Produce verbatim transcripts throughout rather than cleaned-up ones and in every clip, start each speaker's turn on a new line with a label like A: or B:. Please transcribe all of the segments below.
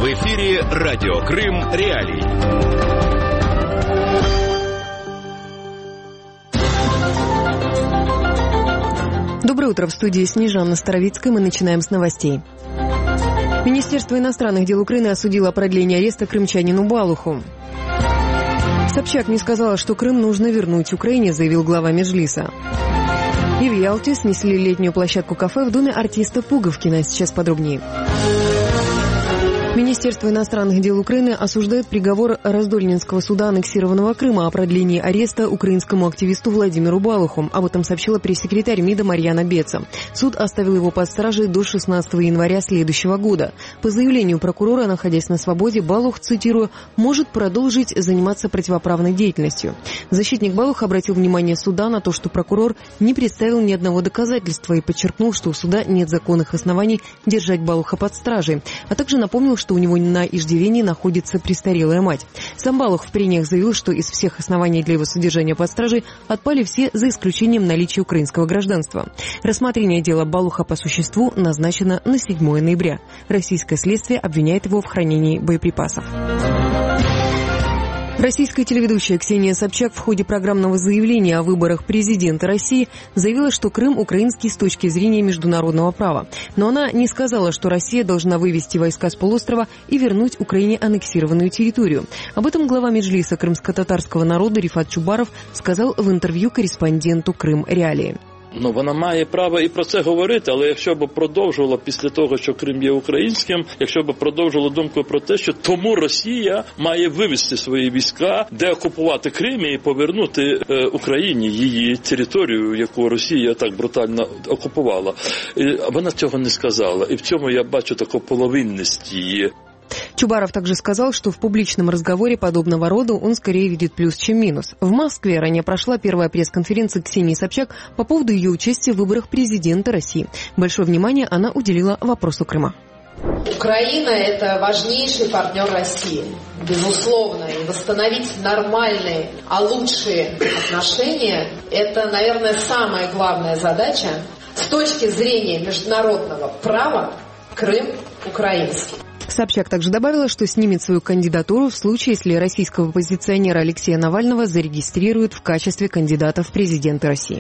A: В эфире Радио Крым Реалии.
B: Доброе утро, в студии Снежана Старовицкая. Мы начинаем с новостей. Министерство иностранных дел Украины осудило продление ареста крымчанину Балуху. Собчак не сказала, что Крым нужно вернуть Украине, заявил глава Меджлиса. И в Ялте снесли летнюю площадку кафе в доме артиста Пуговкина. Сейчас подробнее. Министерство иностранных дел Украины осуждает приговор Раздольнинского суда аннексированного Крыма о продлении ареста украинскому активисту Владимиру Балуху. Об этом сообщила пресс-секретарь МИДа Марьяна Беца. Суд оставил его под стражей до шестнадцатого января следующего года. По заявлению прокурора, находясь на свободе, Балух, цитирую, может продолжить заниматься противоправной деятельностью. Защитник Балуха обратил внимание суда на то, что прокурор не представил ни одного доказательства и подчеркнул, что у суда нет законных оснований держать Балуха под стражей, а также напомнил, что у него на иждивении находится престарелая мать. Сам Балух в прениях заявил, что из всех оснований для его содержания под стражей отпали все, за исключением наличия украинского гражданства. Рассмотрение дела Балуха по существу назначено на седьмое ноября. Российское следствие обвиняет его в хранении боеприпасов. Российская телеведущая Ксения Собчак в ходе программного заявления о выборах президента России заявила, что Крым украинский с точки зрения международного права. Но она не сказала, что Россия должна вывести войска с полуострова и вернуть Украине аннексированную территорию. Об этом глава Меджлиса крымско-татарского народа Рифат Чубаров сказал в интервью корреспонденту Крым Реалии.
C: Ну, вона має право і про це говорити, але якщо б продовжувала після того, що Крим є українським, якщо б продовжувала думку про те, що тому Росія має вивести свої війська, деокупувати Крим і повернути е, Україні її територію, яку Росія так брутально окупувала. І вона цього не сказала, і в цьому я бачу таку половинність її.
B: Чубаров также сказал, что в публичном разговоре подобного рода он скорее видит плюс, чем минус. В Москве ранее прошла первая пресс-конференция Ксении Собчак по поводу ее участия в выборах президента России. Большое внимание она уделила вопросу Крыма.
D: Украина – это важнейший партнер России, безусловно. И восстановить нормальные, а лучшие отношения – это, наверное, самая главная задача. С точки зрения международного права Крым украинский.
B: Собчак также добавила, что снимет свою кандидатуру в случае, если российского оппозиционера Алексея Навального зарегистрируют в качестве кандидата в президенты России.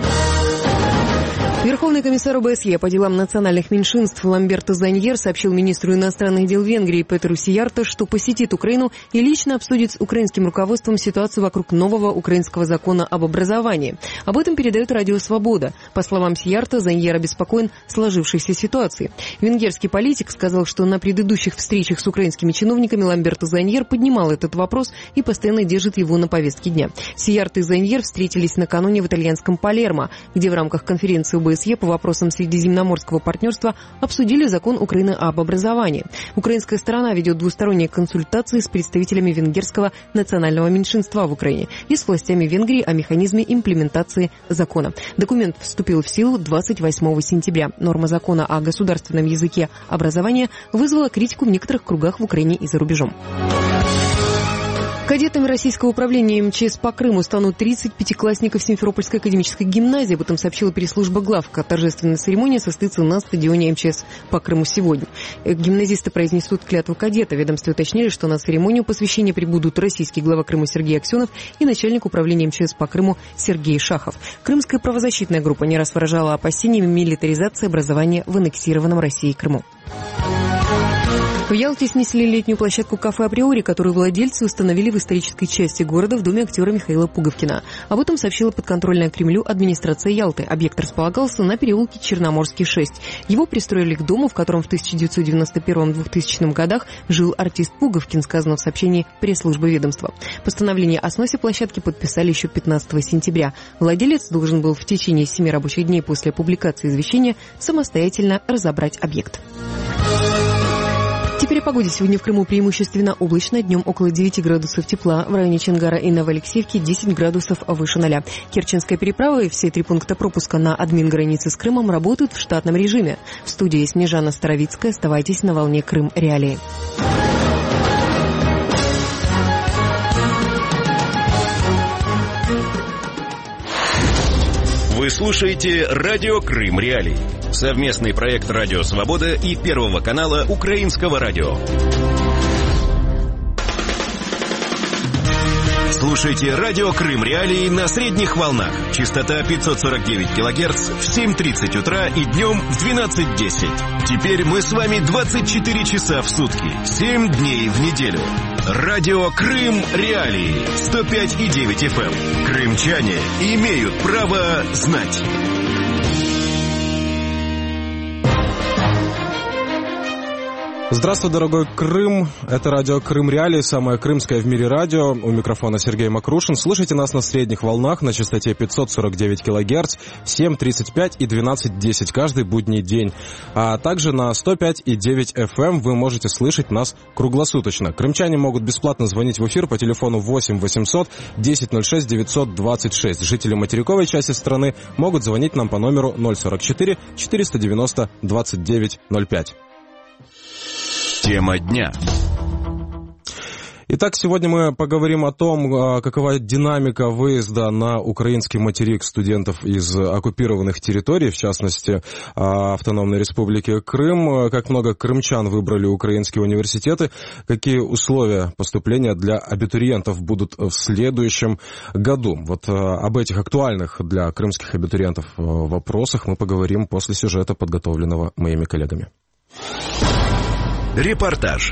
B: Верховный комиссар ОБСЕ по делам национальных меньшинств Ламберто Заньер сообщил министру иностранных дел Венгрии Петру Сиярто, что посетит Украину и лично обсудит с украинским руководством ситуацию вокруг нового украинского закона об образовании. Об этом передает Радио Свобода. По словам Сиярто, Заньер обеспокоен сложившейся ситуацией. Венгерский политик сказал, что на предыдущих встречах с украинскими чиновниками Ламберто Заньер поднимал этот вопрос и постоянно держит его на повестке дня. Сиярто и Заньер встретились накануне в итальянском Палермо, где в рамках конференции ОБСЕ по вопросам средиземноморского партнерства обсудили закон Украины об образовании. Украинская сторона ведет двусторонние консультации с представителями венгерского национального меньшинства в Украине и с властями Венгрии о механизме имплементации закона. Документ вступил в силу двадцать восьмого сентября. Норма закона о государственном языке образования вызвала критику в некоторых кругах в Украине и за рубежом. Кадетами российского управления МЧС по Крыму станут тридцать пятиклассников Симферопольской академической гимназии. Об этом сообщила пресс-служба главка. Торжественная церемония состоится на стадионе МЧС по Крыму сегодня. Гимназисты произнесут клятву кадета. Ведомстве уточнили, что на церемонию посвящения прибудут российский глава Крыма Сергей Аксенов и начальник управления МЧС по Крыму Сергей Шахов. Крымская правозащитная группа не раз выражала опасения милитаризации образования в аннексированном Россией Крыму. В Ялте снесли летнюю площадку кафе «Априори», которую владельцы установили в исторической части города в доме актера Михаила Пуговкина. Об этом сообщила подконтрольная Кремлю администрация Ялты. Объект располагался на переулке Черноморский, шесть. Его пристроили к дому, в котором в тысяча девятьсот девяносто первом — двухтысячном годах жил артист Пуговкин, сказано в сообщении пресс-службы ведомства. Постановление о сносе площадки подписали еще пятнадцатого сентября. Владелец должен был в течение семи рабочих дней после публикации извещения самостоятельно разобрать объект. Теперь о погоде. Сегодня в Крыму преимущественно облачно. Днем около девяти градусов тепла. В районе Чонгара и Новоалексеевки десять градусов выше ноля. Керченская переправа и все три пункта пропуска на админ границы с Крымом работают в штатном режиме. В студии Снежана Старовицкая. Оставайтесь на волне Крым Реалии.
A: Вы слушаете Радио Крым Реалии. Совместный проект Радио Свобода и Первого канала Украинского радио. Слушайте радио Крым Реалии на средних волнах. Частота пятьсот сорок девять килогерц в семь тридцать утра и днем в двенадцать десять. Теперь мы с вами двадцать четыре часа в сутки, семь дней в неделю. Радио Крым Реалии сто пять и девять эф эм. Крымчане имеют право знать.
E: Здравствуй, дорогой Крым. Это радио Крым Реалии, самое крымское в мире радио. У микрофона Сергей Макрушин. Слушайте нас на средних волнах на частоте пятьсот сорок девять килогерц, семь тридцать пять и двенадцать десять каждый будний день. А также на сто пять и девять эф эм вы можете слышать нас круглосуточно. Крымчане могут бесплатно звонить в эфир по телефону восемь восемьсот десять ноль шесть девятьсот двадцать шесть. Жители материковой части страны могут звонить нам по номеру ноль сорок четыре четыреста девяносто двадцать девять ноль пять.
A: Тема дня.
E: Итак, сегодня мы поговорим о том, какова динамика выезда на украинский материк студентов из оккупированных территорий, в частности, Автономной Республики Крым, как много крымчан выбрали украинские университеты, какие условия поступления для абитуриентов будут в следующем году. Вот об этих актуальных для крымских абитуриентов вопросах мы поговорим после сюжета, подготовленного моими коллегами.
A: Репортаж.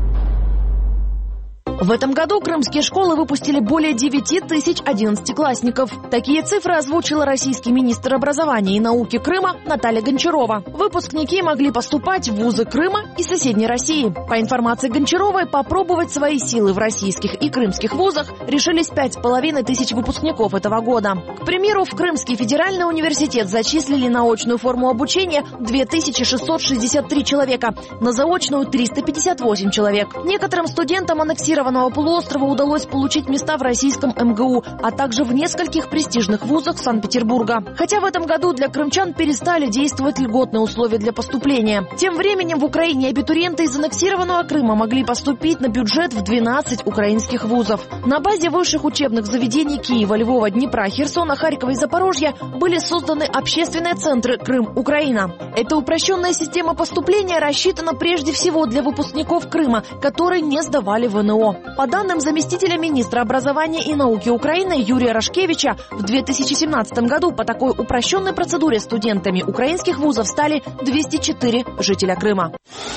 F: В этом году крымские школы выпустили более девять тысяч одиннадцатиклассников. Такие цифры озвучила российский министр образования и науки Крыма Наталья Гончарова. Выпускники могли поступать в вузы Крыма и соседней России. По информации Гончаровой, попробовать свои силы в российских и крымских вузах решились пять с половиной тысяч выпускников этого года. К примеру, в Крымский федеральный университет зачислили на очную форму обучения две тысячи шестьсот шестьдесят три человека, на заочную триста пятьдесят восемь человек. Некоторым студентам аннексированного полуострова удалось получить места в российском эм гэ у, а также в нескольких престижных вузах Санкт-Петербурга. Хотя в этом году для крымчан перестали действовать льготные условия для поступления. Тем временем в Украине абитуриенты из аннексированного Крыма могли поступить на бюджет в двенадцать украинских вузов. На базе высших учебных заведений Киева, Львова, Днепра, Херсона, Харькова и Запорожья были созданы общественные центры «Крым-Украина». Эта упрощенная система поступления рассчитана прежде всего для выпускников Крыма, которые не сдавали в эн о. По данным заместителя министра образования и науки Украины Юрия Рашкевича, в две тысячи семнадцатом году по такой упрощенной процедуре студентами украинских вузов стали двести четыре жителя Крыма.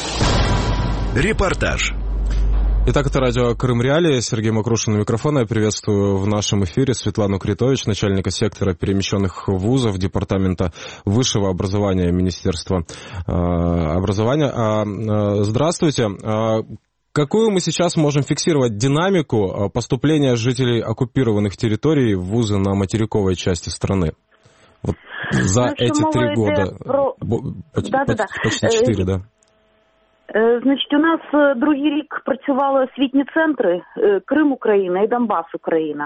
A: Репортаж.
E: Итак, это радио Крым Реалии. Сергей Макрушин у микрофона. Я приветствую в нашем эфире Светлану Критович, начальника сектора перемещенных вузов Департамента высшего образования Министерства э, образования. Э, здравствуйте. Э, Какую мы сейчас можем фиксировать динамику поступления жителей оккупированных территорий в вузы на материковой части страны? Вот за ну, эти три года. Про... Почти, да, да, да. почти четыре, да.
G: Значить, у нас другий рік працювали освітні центри Крим Україна і Донбас Україна.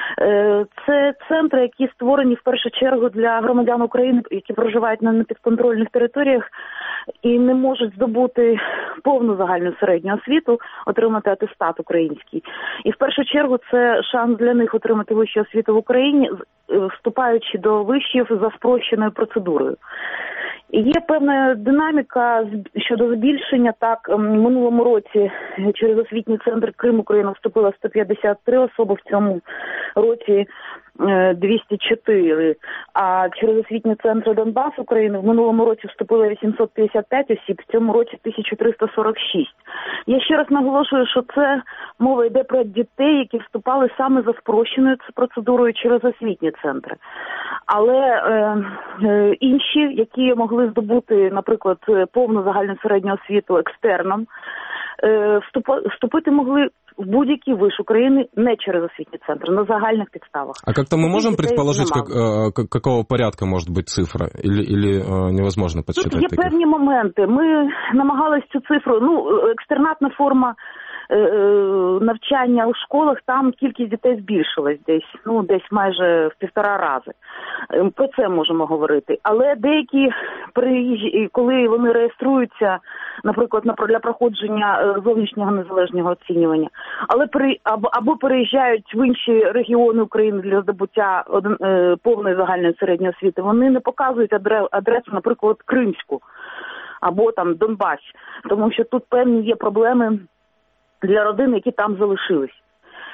G: Це центри, які створені в першу чергу для громадян України, які проживають на непідконтрольних територіях і не можуть здобути повну загальну середню освіту, отримати атестат український. І в першу чергу це шанс для них отримати вищу освіту в Україні, вступаючи до вишів за спрощеною процедурою. Є певна динаміка щодо збільшення. Так, в минулому році через освітній центр Крим Україна вступило сто п'ятдесят три особи, в цьому році двісті чотири. А через освітні центри Донбас України в минулому році вступило вісімсот п'ятдесят п'ять осіб, в цьому році тисяча триста сорок шість. Я ще раз наголошую, що це мова йде про дітей, які вступали саме за спрощеною процедурою через освітні центри. Але е, е, інші, які могли здобути, наприклад, повну загальну середню освіту екстерном, е, вступити могли в будь-який виш України не через освітні центри, на загальних підставах.
E: А как-то мы можем предположить, как, э, какого порядка может быть цифра? Или, или э, невозможно подсчитать?
G: Тут є
E: таких?
G: певні моменти. Ми намагались цю цифру, ну, екстернатна форма навчання у школах, там кількість дітей збільшилась десь, ну, десь майже в півтора рази. Про це можемо говорити. Але деякі приїжджі, коли вони реєструються, наприклад, для проходження зовнішнього незалежного оцінювання, але при, або, або переїжджають в інші регіони України для здобуття один, е, повної загальної середньої освіти, вони не показують адресу, наприклад, Кримську або там Донбас, тому що тут певні є проблеми для родин, які там залишились.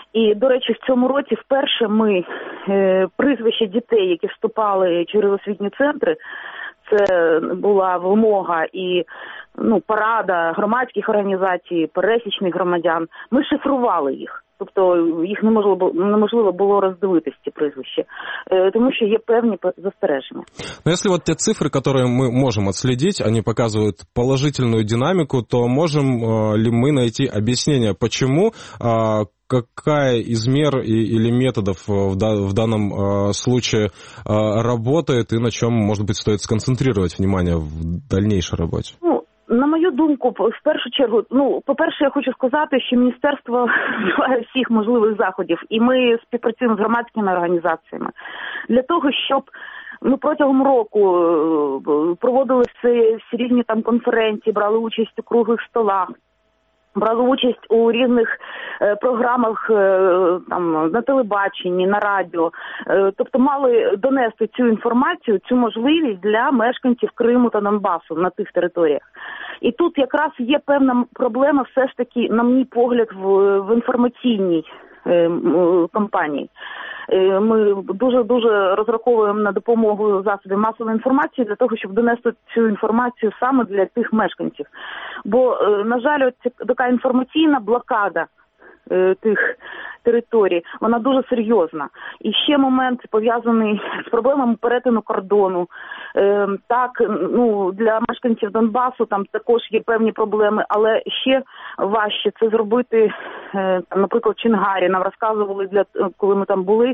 G: І, до речі, в цьому році вперше ми е, прізвища дітей, які вступали через освітні центри, це була вимога і ну, порада громадських організацій, пересічних громадян, ми шифрували їх. Тобто їх неможливо, неможливо було роздивитись, ці прізвища, тому що є певні застереження.
E: Но если вот те цифры, которые мы можем отследить, они показывают положительную динамику, то можем ли мы найти объяснение, почему, какая из мер или методов в данном случае работает и на чем, может быть, стоит сконцентрировать внимание в дальнейшей работе?
G: На мою думку, в першу чергу, ну, по-перше, я хочу сказати, що міністерство вживає всіх можливих заходів, і ми співпрацюємо з громадськими організаціями для того, щоб ми протягом року проводили всі, всі різні там конференції, брали участь у круглих столах, брали участь у різних е, програмах е, там, на телебаченні, на радіо. Е, тобто мали донести цю інформацію, цю можливість для мешканців Криму та Донбасу на тих територіях. І тут якраз є певна проблема все ж таки, на мій погляд, в, в інформаційній е, кампанії. Ми дуже-дуже розраховуємо на допомогу засобів масової інформації для того, щоб донести цю інформацію саме для тих мешканців. Бо, на жаль, ось така інформаційна блокада тих територій, вона дуже серйозна. І ще момент пов'язаний з проблемами перетину кордону. Так, ну, для мешканців Донбасу там також є певні проблеми, але ще важче це зробити, наприклад, в Чонгарі. Нам розказували, для, коли ми там були,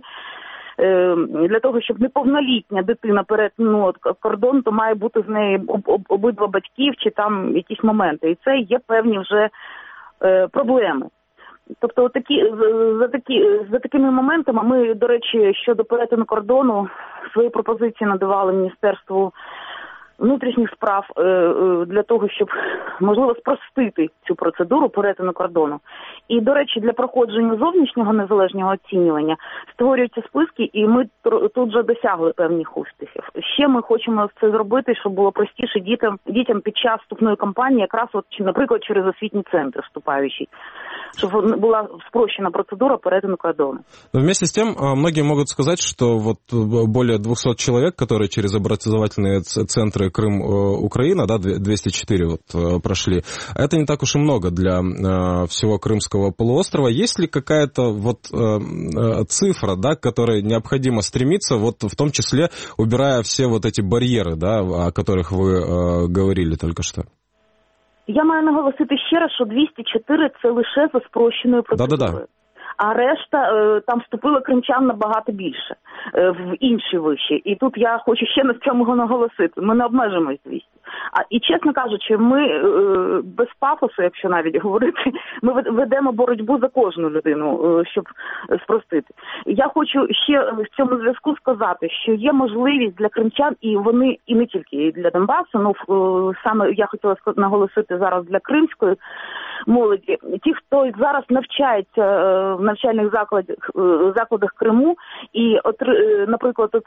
G: для того, щоб неповнолітня дитина перетнула кордон, то має бути з нею обидва батьків чи там якісь моменти. І це є певні вже проблеми. Тобто такі, за, такі, за такими моментами ми, до речі, щодо перетину кордону свої пропозиції надавали Міністерству внутрішніх справ для того, щоб, можливо, спростити цю процедуру перетину кордону. І, до речі, для проходження зовнішнього незалежного оцінювання створюються списки, і ми тут вже досягли певних успіхів. Ще ми хочемо це зробити, щоб було простіше дітям, дітям під час вступної кампанії, якраз, от, наприклад, через освітні центри вступаючі, чтобы была спрощена процедура перетину кордона.
E: Но вместе с тем, многие могут сказать, что вот более двухсот человек, которые через образовательные центры Крым-Украина, да, двести четыре вот прошли, это не так уж и много для всего Крымского полуострова. Есть ли какая-то вот цифра, да, к которой необходимо стремиться, вот в том числе убирая все вот эти барьеры, да, о которых вы говорили только что?
G: Я маю наголосити ще раз, що двісті чотири – це лише за спрощеною процедурою.
E: Да-да-да.
G: А решта, там вступило кримчан набагато більше, в інші виші. І тут я хочу ще на цьому наголосити. Ми не обмежимось двісті. А, і, чесно кажучи, ми без пафосу, якщо навіть говорити, ми ведемо боротьбу за кожну людину, щоб спростити. Я хочу ще в цьому зв'язку сказати, що є можливість для кримчан, і вони, і не тільки і для Донбасу, ну, саме я хотіла наголосити зараз для кримської молоді, ті, хто зараз навчається в навчальних закладах, закладах Криму і, наприклад, от,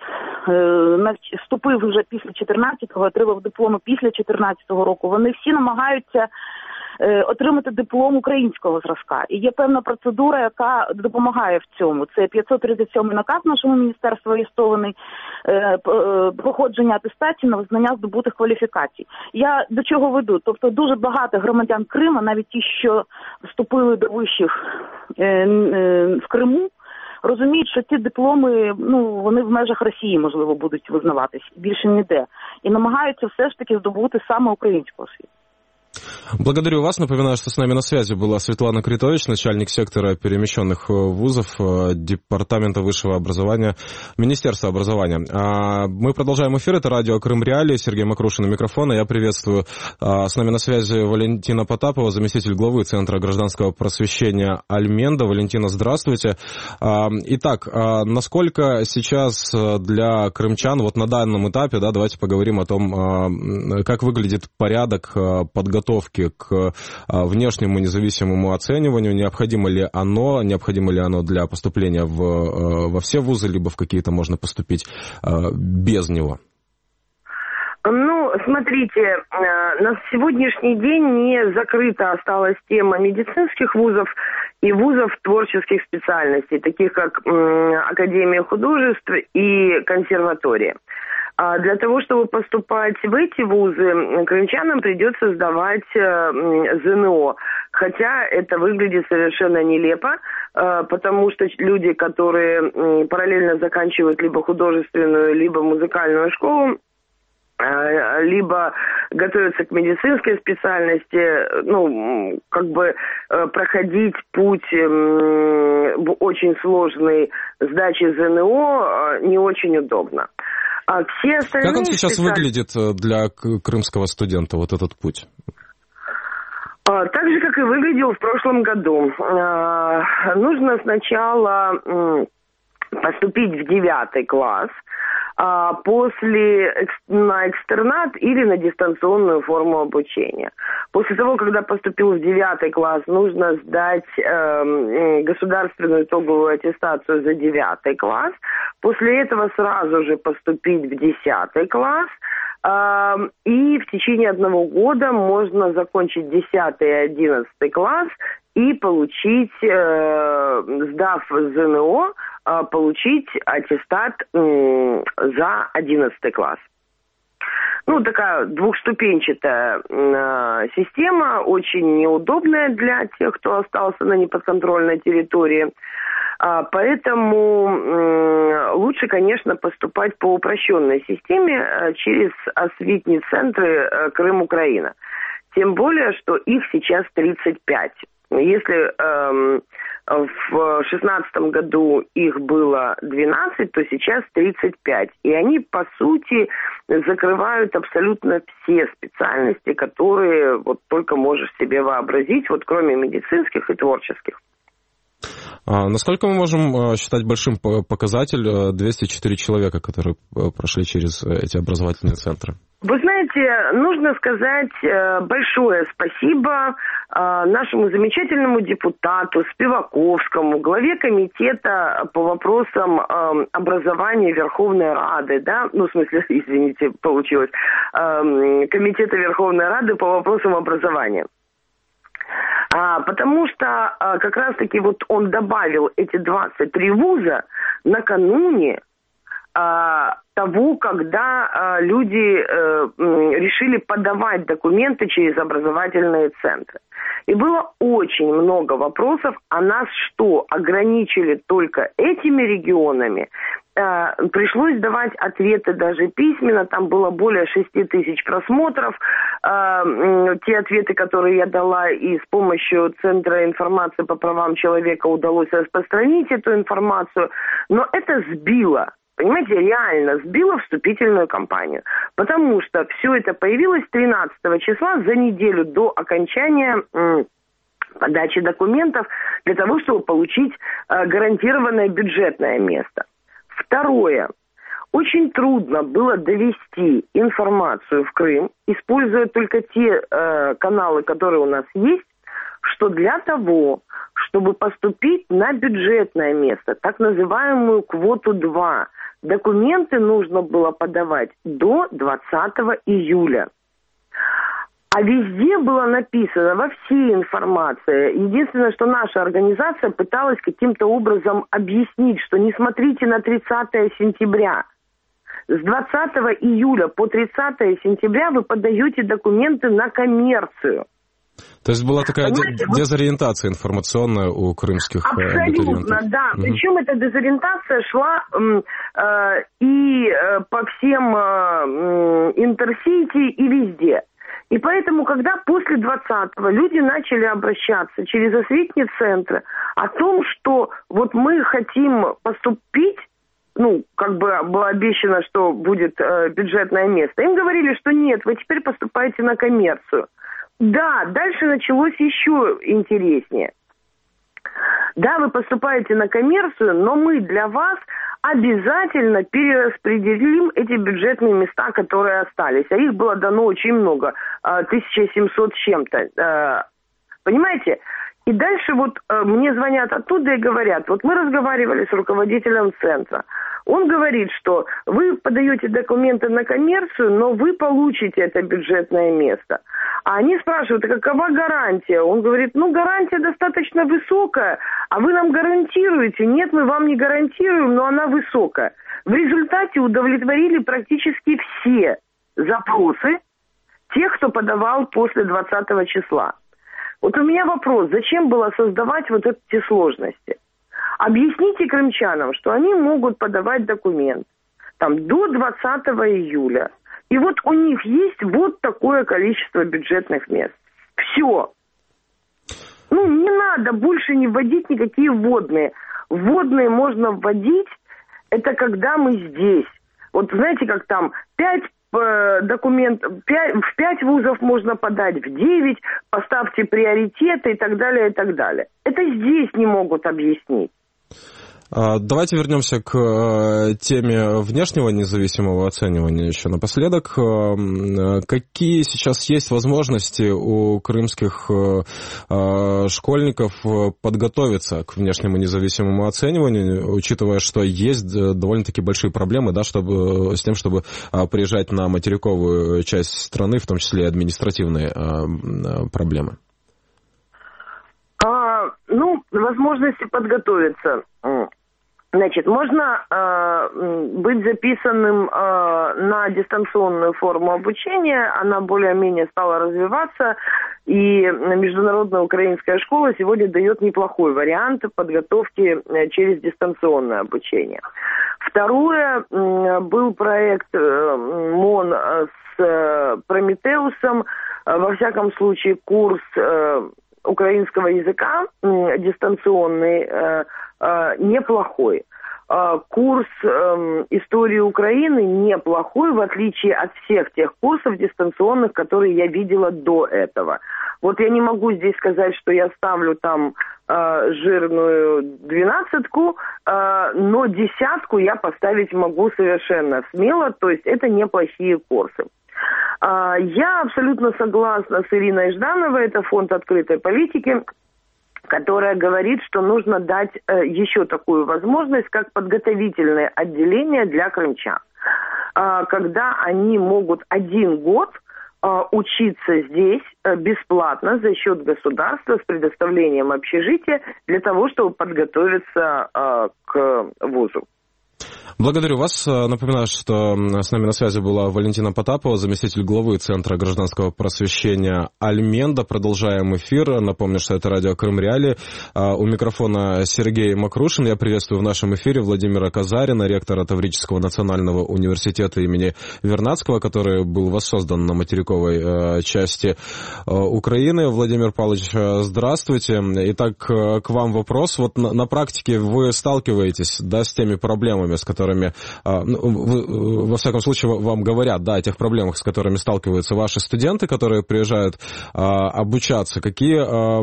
G: вступив вже після чотирнадцятого, отримав диплом після чотирнадцятого року, вони всі намагаються отримати диплом українського зразка. І є певна процедура, яка допомагає в цьому. Це п'ятсот тридцять сьомий наказ нашого міністерства реєстрований, проходження атестації на визнання здобутих кваліфікацій. Я до чого веду? Тобто дуже багато громадян Криму, навіть ті, що вступили до вишів в Криму, розуміють, що ці дипломи, ну, вони в межах Росії, можливо, будуть визнаватись, більше ніде. І намагаються все ж таки здобути саме українську освіту.
E: Благодарю вас. Напоминаю, что с нами на связи была Светлана Критович, начальник сектора перемещенных вузов Департамента высшего образования, Министерства образования. Мы продолжаем эфир. Это радио Крым Реалии. Сергей Макрушин у микрофона. Я приветствую. С нами на связи Валентина Потапова, заместитель главы Центра гражданского просвещения Альменда. Валентина, здравствуйте. Итак, насколько сейчас для крымчан, вот на данном этапе, да, давайте поговорим о том, как выглядит порядок подготовки к внешнему независимому оцениванию, необходимо ли оно, необходимо ли оно для поступления в, во все вузы, либо в какие-то можно поступить без него?
G: Ну,
H: смотрите, на сегодняшний день не закрыта осталась тема медицинских вузов и вузов творческих специальностей, таких как Академия художеств и консерватория. А для того, чтобы поступать в эти вузы, крымчанам придется сдавать ЗНО. Хотя это выглядит совершенно нелепо, потому что люди, которые параллельно заканчивают либо художественную, либо музыкальную школу, либо готовятся к медицинской специальности, ну, как бы проходить путь очень сложный сдачи ЗНО не очень удобно. А все остальные
E: как он сейчас
H: специаль... выглядит
E: для крымского студента, вот этот путь?
H: Так же, как и выглядел в прошлом году. Нужно сначала поступить в девятый класс, а после на экстернат или на дистанционную форму обучения. После того, когда поступил в девятый класс, нужно сдать э, государственную итоговую аттестацию за девятый класс. После этого сразу же поступить в десятый класс. Э, и в течение одного года можно закончить десятый и одиннадцатый класс и получить, э, сдав ЗНО, э, получить аттестат э, за одиннадцатый класс. Ну, такая двухступенчатая э, система, очень неудобная для тех, кто остался на неподконтрольной территории. А, поэтому э, лучше, конечно, поступать по упрощенной системе э, через освитни-центры э, Крым-Украина. Тем более, что их сейчас тридцать пять. Если э, в шестнадцатом году их было двенадцать, то сейчас тридцать пять. И они, по сути, закрывают абсолютно все специальности, которые вот только можешь себе вообразить, вот кроме медицинских и творческих.
E: А насколько мы можем считать большим показатель двести четыре человека, которые прошли через эти образовательные центры?
H: Вы знаете, нужно сказать большое спасибо нашему замечательному депутату Спиваковскому, главе комитета по вопросам образования Верховной Рады, да, ну, в смысле, извините, получилось, комитета Верховной Рады по вопросам образования. А, потому что а, как раз-таки вот он добавил эти двадцать три вуза накануне а, того, когда а, люди а, решили подавать документы через образовательные центры. И было очень много вопросов, а нас что, ограничили только этими регионами? А, пришлось давать ответы даже письменно, там было более шести тысяч просмотров. А, те ответы, которые я дала, и с помощью Центра информации по правам человека удалось распространить эту информацию, но это сбило. Понимаете, реально сбила вступительную кампанию. Потому что все это появилось тринадцатого числа, за неделю до окончания м, подачи документов, для того, чтобы получить э, гарантированное бюджетное место. Второе. Очень трудно было довести информацию в Крым, используя только те э, каналы, которые у нас есть, что для того, чтобы поступить на бюджетное место, так называемую квоту два, документы нужно было подавать до двадцатого июля. А везде было написано, во всей информации. Единственное, что наша организация пыталась каким-то образом объяснить, что не смотрите на тридцатое сентября. С двадцатого июля по тридцатое сентября вы подаете документы на коммерцию.
E: То есть была такая Понимаете, дезориентация информационная у крымских абсолютно,
H: абитуриентов. Да. Угу. Причем эта дезориентация шла э, и э, по всем э, интерсити, и везде. И поэтому, когда после двадцатого люди начали обращаться через освитни центры о том, что вот мы хотим поступить, ну, как бы было обещано, что будет э, бюджетное место, им говорили, что нет, вы теперь поступаете на коммерцию. Да, дальше началось еще интереснее. Да, вы поступаете на коммерцию, но мы для вас обязательно перераспределим эти бюджетные места, которые остались. А их было дано очень много, тысяча семьсот с чем-то. Понимаете? И дальше вот э, мне звонят оттуда и говорят, вот мы разговаривали с руководителем центра. Он говорит, что вы подаете документы на коммерцию, но вы получите это бюджетное место. А они спрашивают, а какова гарантия? Он говорит, ну гарантия достаточно высокая, а вы нам гарантируете? Нет, мы вам не гарантируем, но она высокая. В результате удовлетворили практически все запросы тех, кто подавал после двадцатого числа. Вот у меня вопрос, зачем было создавать вот эти сложности? Объясните крымчанам, что они могут подавать документ там, до двадцатого июля. И вот у них есть вот такое количество бюджетных мест. Все. Ну, не надо больше не вводить никакие вводные. Вводные можно вводить, это когда мы здесь. Вот знаете, как там, пять документ, пять, в пять вузов можно подать, в девять, поставьте приоритеты и так далее, и так далее. Это здесь не могут объяснить.
E: Давайте вернемся к теме внешнего независимого оценивания еще напоследок. Какие сейчас есть возможности у крымских школьников подготовиться к внешнему независимому оцениванию, учитывая, что есть довольно-таки большие проблемы, да, чтобы, с тем, чтобы приезжать на материковую часть страны, в том числе и административные проблемы?
H: А, ну, возможности подготовиться. Значит, можно э, быть записанным э, на дистанционную форму обучения, она более-менее стала развиваться, и Международная украинская школа сегодня дает неплохой вариант подготовки через дистанционное обучение. Второе, э, был проект э, МОН с э, Прометеусом, э, во всяком случае курс э, украинского языка э, дистанционный, э, неплохой. Курс э, истории Украины неплохой, в отличие от всех тех курсов дистанционных, которые я видела до этого. Вот я не могу здесь сказать, что я ставлю там э, жирную двенадцатку, э, но десятку я поставить могу совершенно смело, то есть это неплохие курсы. Э, я абсолютно согласна с Ириной Ждановой, это фонд открытой политики, которая говорит, что нужно дать э, еще такую возможность, как подготовительное отделение для крымчан, э, когда они могут один год э, учиться здесь э, бесплатно за счет государства с предоставлением общежития для того, чтобы подготовиться э, к вузу.
E: Благодарю вас. Напоминаю, что с нами на связи была Валентина Потапова, заместитель главы Центра гражданского просвещения Альменда. Продолжаем эфир. Напомню, что это радио Крым Реалии. У микрофона Сергей Макрушин. Я приветствую в нашем эфире Владимира Казарина, ректора Таврического национального университета имени Вернадского, который был воссоздан на материковой части Украины. Владимир Павлович, здравствуйте. Итак, к вам вопрос. Вот на, на практике вы сталкиваетесь, да, с теми проблемами, с которыми, во всяком случае, вам говорят, да, о тех проблемах, с которыми сталкиваются ваши студенты, которые приезжают обучаться. Какие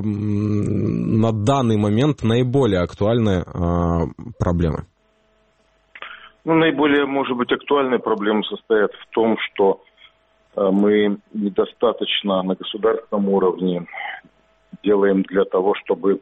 E: на данный момент наиболее актуальные проблемы?
I: Ну, наиболее, может быть, актуальные проблемы состоят в том, что мы недостаточно на государственном уровне делаем для того, чтобы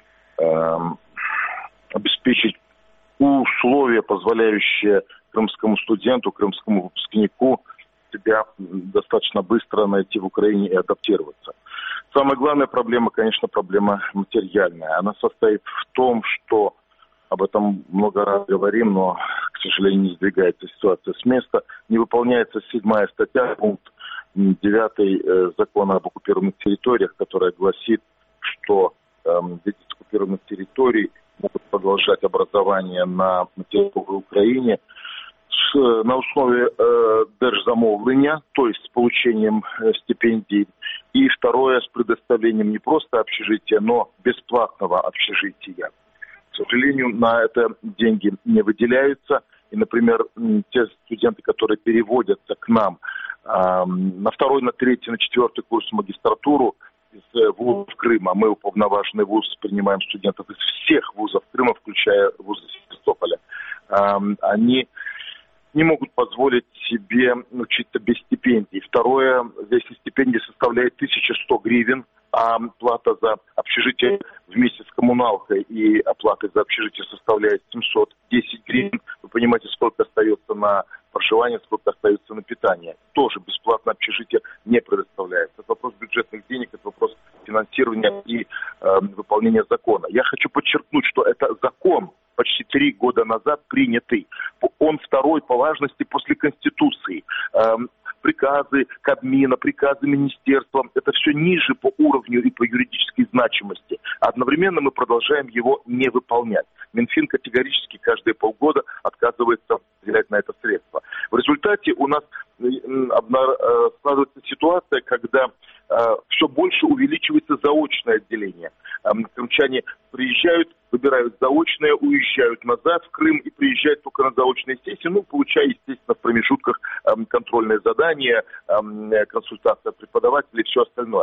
I: обеспечить условия, позволяющие крымскому студенту, крымскому выпускнику себя достаточно быстро найти в Украине и адаптироваться. Самая главная проблема, конечно, проблема материальная. Она состоит в том, что, об этом много раз говорим, но, к сожалению, не сдвигается ситуация с места, не выполняется седьмая статья, пункт девятый э, закона об оккупированных территориях, которая гласит, что э, дети с оккупированных территорий могут продолжать образование на материковой Украине с, на основе э, держзамовления, то есть с получением э, стипендий. И второе, с предоставлением не просто общежития, но бесплатного общежития. К сожалению, на это деньги не выделяются. И, например, те студенты, которые переводятся к нам э, на второй, на третий, на четвертый курс магистратуру, из вузов Крыма. Мы, уполноваженный вуз, принимаем студентов из всех вузов Крыма, включая вузы Севастополя. Они не могут позволить себе учиться без стипендий. Второе, если стипендия составляет тысяча сто гривен, а плата за общежитие вместе с коммуналкой и оплатой за общежитие составляет семьсот десять гривен. Вы понимаете, сколько остается на проживание, сколько остается на питание. Тоже бесплатно общежитие не предоставляется. Это вопрос бюджетных денег, это вопрос финансирования и э, выполнения закона. Я хочу подчеркнуть, что это закон, почти три года назад принятый. Он второй по важности после Конституции. Эм, приказы Кабмина, приказы министерства, это все ниже по уровню и по юридической значимости. Одновременно мы продолжаем его не выполнять. Минфин категорически каждые полгода отказывается выделять на это средства. В результате у нас складывается ситуация, когда все больше увеличивается заочное отделение. Крымчане приезжают, выбирают заочное, уезжают назад в Крым и приезжают только на заочные сессии, ну, получая, естественно, в промежутках контрольные задания, консультация преподавателей и все остальное.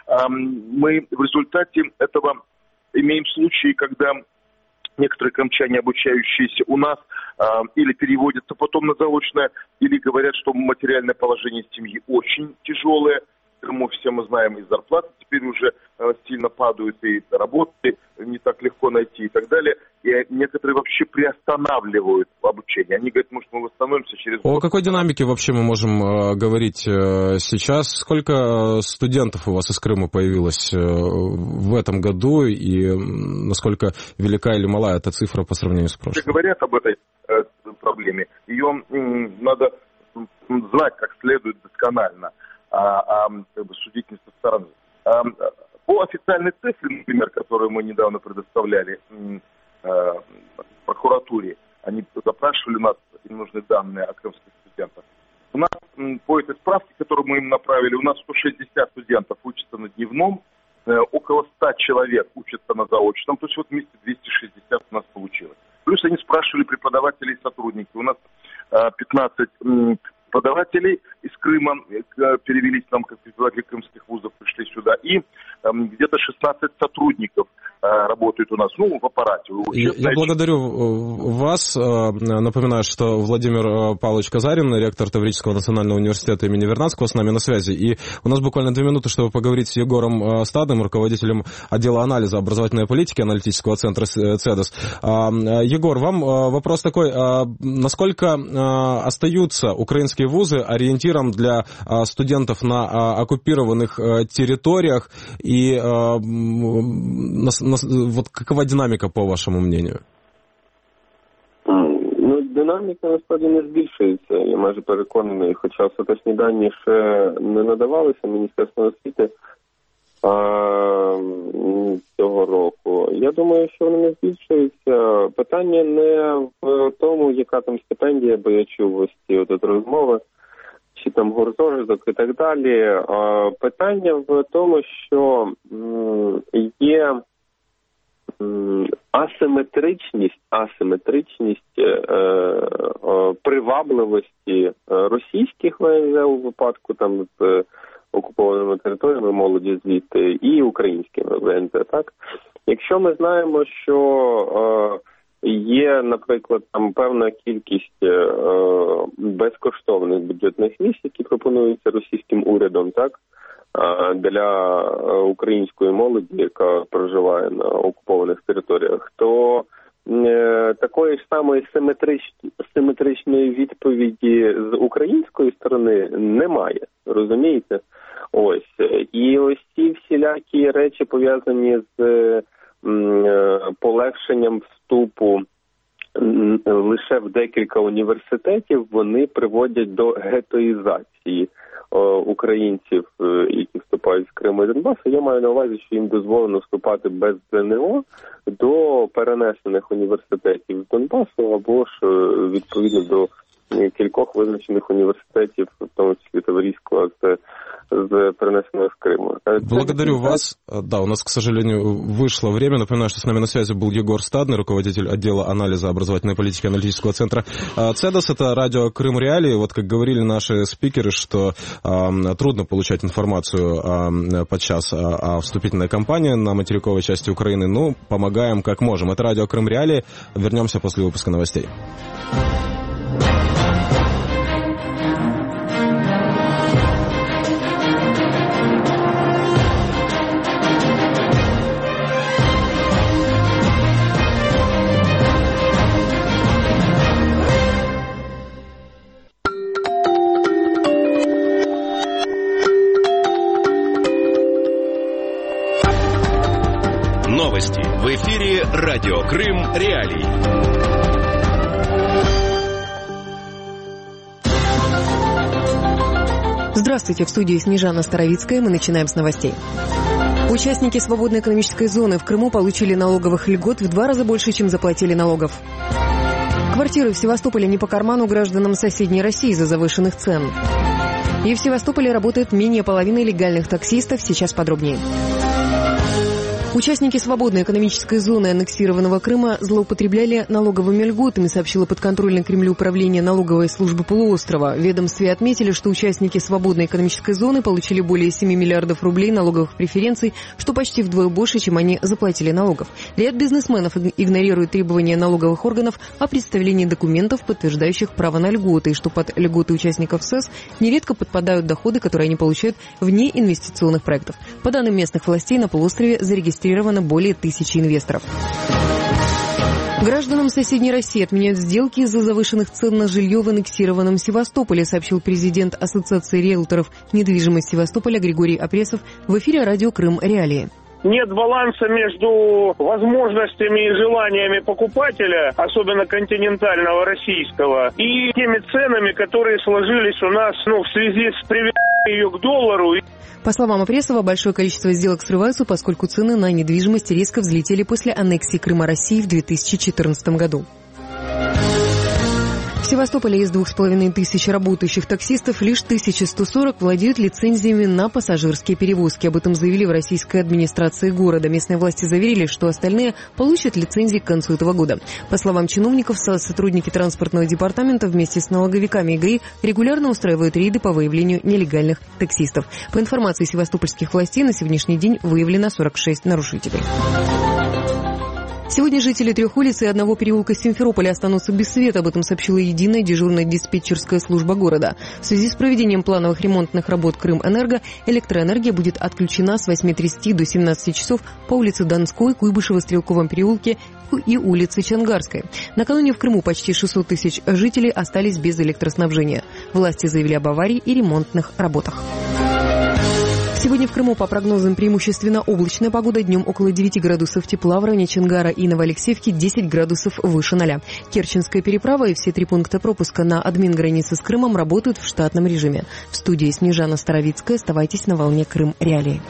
I: Мы в результате этого имеем случаи, когда некоторые крымчане, обучающиеся у нас, э, или переводятся потом на заочное, или говорят, что материальное положение семьи очень тяжелое. В Крыму все мы знаем, и зарплаты теперь уже э, сильно падают, и работы не так легко найти и так далее. И некоторые вообще приостанавливают обучение. Они говорят, может, мы восстановимся через год.
E: О какой динамике вообще мы можем э, говорить э, сейчас? Сколько студентов у вас из Крыма появилось э, в этом году? И э, насколько велика или мала эта цифра по сравнению с прошлым?
I: Говорят об этой э, проблеме. Ее э, надо знать как следует досконально, а, а как бы судить не со стороны. А, по официальной цифре, например, которую мы недавно предоставляли э, прокуратуре, они запрашивали у нас, им нужны данные о крымских студентах. У нас по этой справке, которую мы им направили, у нас сто шестьдесят студентов учатся на дневном, э, около ста человек учатся на заочном, то есть вот вместе двести шестьдесят у нас получилось. Плюс они спрашивали преподавателей и сотрудников. У нас э, пятнадцать э, преподавателей из Крыма э, перевелись нам как преподаватели крымских вузов, пришли сюда, и э, где-то шестнадцать сотрудников работают у нас, ну, в аппарате.
E: Я, я благодарю вас. Напоминаю, что Владимир Павлович Казарин, ректор Таврического национального университета имени Вернадского, с нами на связи. И у нас буквально две минуты, чтобы поговорить с Егором Стадным, руководителем отдела анализа образовательной политики аналитического центра ЦЕДОС. Егор, вам вопрос такой. Насколько остаются украинские вузы ориентиром для студентов на оккупированных территориях? И вот какова динамика, по вашому мнению?
J: Ну, динаміка насправді не збільшується. Я майже переконаний, хоча остаточні дані ще не надавалися Міністерством освіти а, цього року. Я думаю, що вони не збільшуються. Питання не в тому, яка там стипендія, бо я чув ось ці от розмови, чи там гуртожиток і так далі. А, питання в тому, що м, є асиметричність, асиметричність е, е, привабливості російських ВНЗ у випадку там з окупованими територіями молоді звідти і українськими ВНЗ. Так, якщо ми знаємо, що е, є, наприклад, там певна кількість е, безкоштовних бюджетних місць, які пропонуються російським урядом, так, для української молоді, яка проживає на окупованих територіях, то е, такої ж самої симетрич, симетричної відповіді з української сторони немає, розумієте? Ось. І ось ці всілякі речі, пов'язані з е, полегшенням вступу лише в декілька університетів, вони приводять до гетоїзації українців, які вступають з Криму і Донбасу. Я маю на увазі, що їм дозволено вступати без ЗНО до перенесених університетів з Донбасу або ж відповідно до кількох визначених университетов, в том числе Таврийского, с, с перенесенного с Крыма.
E: Благодарю вас. Да, у нас, к сожалению, вышло время. Напоминаю, что с нами на связи был Егор Стадный, руководитель отдела анализа образовательной политики аналитического центра ЦЕДОС. Это радио Крым Реалии. Вот как говорили наши спикеры, что э, трудно получать информацию э, подчас о, о вступительной кампании на материковой части Украины. Ну, помогаем как можем. Это радио Крым Реалии. Вернемся после выпуска новостей.
A: новости. В эфире Радио Крым Реалии.
B: Здравствуйте, в студии Снежана Старовицкая. Мы начинаем с новостей. Участники свободной экономической зоны в Крыму получили налоговых льгот в два раза больше, чем заплатили налогов. Квартиры в Севастополе не по карману гражданам соседней России из-за завышенных цен. И в Севастополе работает менее половины легальных таксистов. Сейчас подробнее. Участники свободной экономической зоны аннексированного Крыма злоупотребляли налоговыми льготами, сообщило подконтрольное Кремлю управление налоговой службы полуострова. В ведомстве отметили, что участники свободной экономической зоны получили более семи миллиардов рублей налоговых преференций, что почти вдвое больше, чем они заплатили налогов. Ряд бизнесменов игнорирует требования налоговых органов о представлении документов, подтверждающих право на льготы, и что под льготы участников СЭС нередко подпадают доходы, которые они получают вне инвестиционных проектов. По данным местных властей, на полуострове зарегистрировано более тысячи инвесторов. Гражданам соседней России отменяют сделки из-за завышенных цен на жилье в аннексированном Севастополе, сообщил президент Ассоциации риэлторов недвижимость Севастополя Григорий Апресов в эфире радио Крым Реалии.
K: Нет баланса между возможностями и желаниями покупателя, особенно континентального российского, и теми ценами, которые сложились у нас ну, в связи с привязкой ее к доллару.
B: По словам Апресова, большое количество сделок срываются, поскольку цены на недвижимость резко взлетели после аннексии Крыма России в две тысячи четырнадцатом году. В Севастополе из двух с половиной тысяч работающих таксистов лишь тысяча сто сорок владеют лицензиями на пассажирские перевозки. Об этом заявили в российской администрации города. Местные власти заверили, что остальные получат лицензии к концу этого года. По словам чиновников, сотрудники транспортного департамента вместе с налоговиками и ГАИ регулярно устраивают рейды по выявлению нелегальных таксистов. По информации севастопольских властей, на сегодняшний день выявлено сорок шесть нарушителей. Сегодня жители трех улиц и одного переулка Симферополя останутся без света. Об этом сообщила единая дежурная диспетчерская служба города. В связи с проведением плановых ремонтных работ Крымэнерго электроэнергия будет отключена с восьми тридцати до семнадцати часов по улице Донской, Куйбышево-Стрелковом переулке и улице Чангарской. Накануне в Крыму почти шестьсот тысяч жителей остались без электроснабжения. Власти заявили об аварии и ремонтных работах. Сегодня в Крыму по прогнозам преимущественно облачная погода. Днем около девяти градусов тепла, в районе Чонгара и Новоалексеевки десять градусов выше ноля. Керченская переправа и все три пункта пропуска на админ-границе с Крымом работают в штатном режиме. В студии Снежана Старовицкая. Оставайтесь на волне Крым Реалии.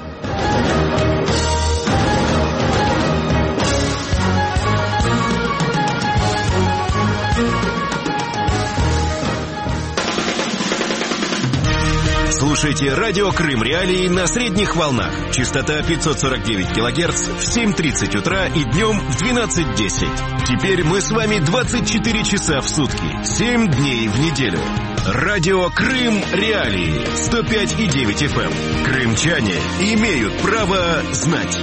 A: Слушайте радио Крым Реалии на средних волнах. Частота пятьсот сорок девять килогерц в семь тридцать утра и днем в двенадцать десять. Теперь мы с вами двадцать четыре часа в сутки, семь дней в неделю. Радио Крым Реалии сто пять и девять эф эм. Крымчане имеют право знать.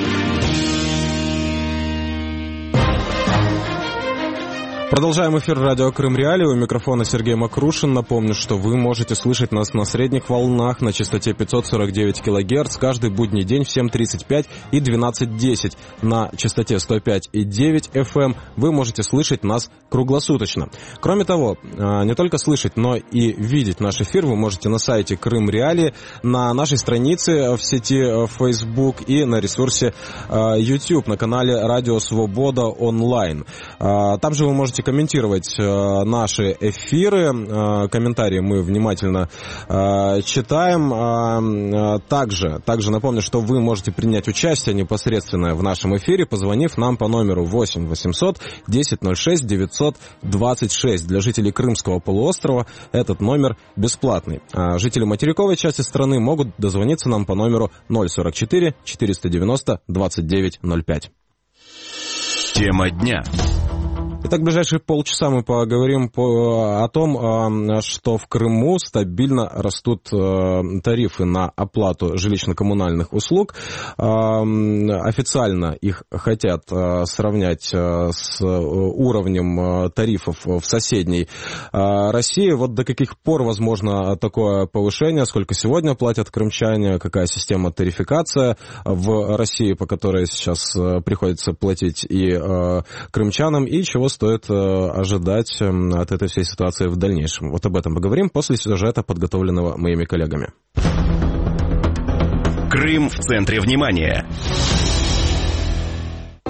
E: Продолжаем эфир радио Крым Реалии. У микрофона Сергей Макрушин. Напомню, что вы можете слышать нас на средних волнах на частоте пятьсот сорок девять килогерц каждый будний день в семь тридцать пять и двенадцать десять. На частоте сто пять и девять эф эм вы можете слышать нас круглосуточно. Кроме того, не только слышать, но и видеть наш эфир вы можете на сайте Крым Реалии, на нашей странице в сети Facebook и на ресурсе YouTube, на канале Радио Свобода онлайн. Там же вы можете комментировать э, наши эфиры. Э, комментарии мы внимательно э, читаем. Э, также, также напомню, что вы можете принять участие непосредственно в нашем эфире, позвонив нам по номеру восемь восемьсот десять ноль шесть девятьсот двадцать шесть. Для жителей Крымского полуострова этот номер бесплатный. А жители материковой части страны могут дозвониться нам по номеру ноль сорок четыре четыреста девяносто двадцать девять ноль пять.
A: Тема дня.
E: Итак, в ближайшие полчаса мы поговорим по, о том, что в Крыму стабильно растут тарифы на оплату жилищно-коммунальных услуг. Официально их хотят сравнять с уровнем тарифов в соседней России. Вот до каких пор возможно такое повышение, сколько сегодня платят крымчане, какая система тарификации в России, по которой сейчас приходится платить и крымчанам, и чего стоит ожидать от этой всей ситуации в дальнейшем. Вот об этом поговорим после сюжета, подготовленного моими коллегами.
A: Крым в центре внимания.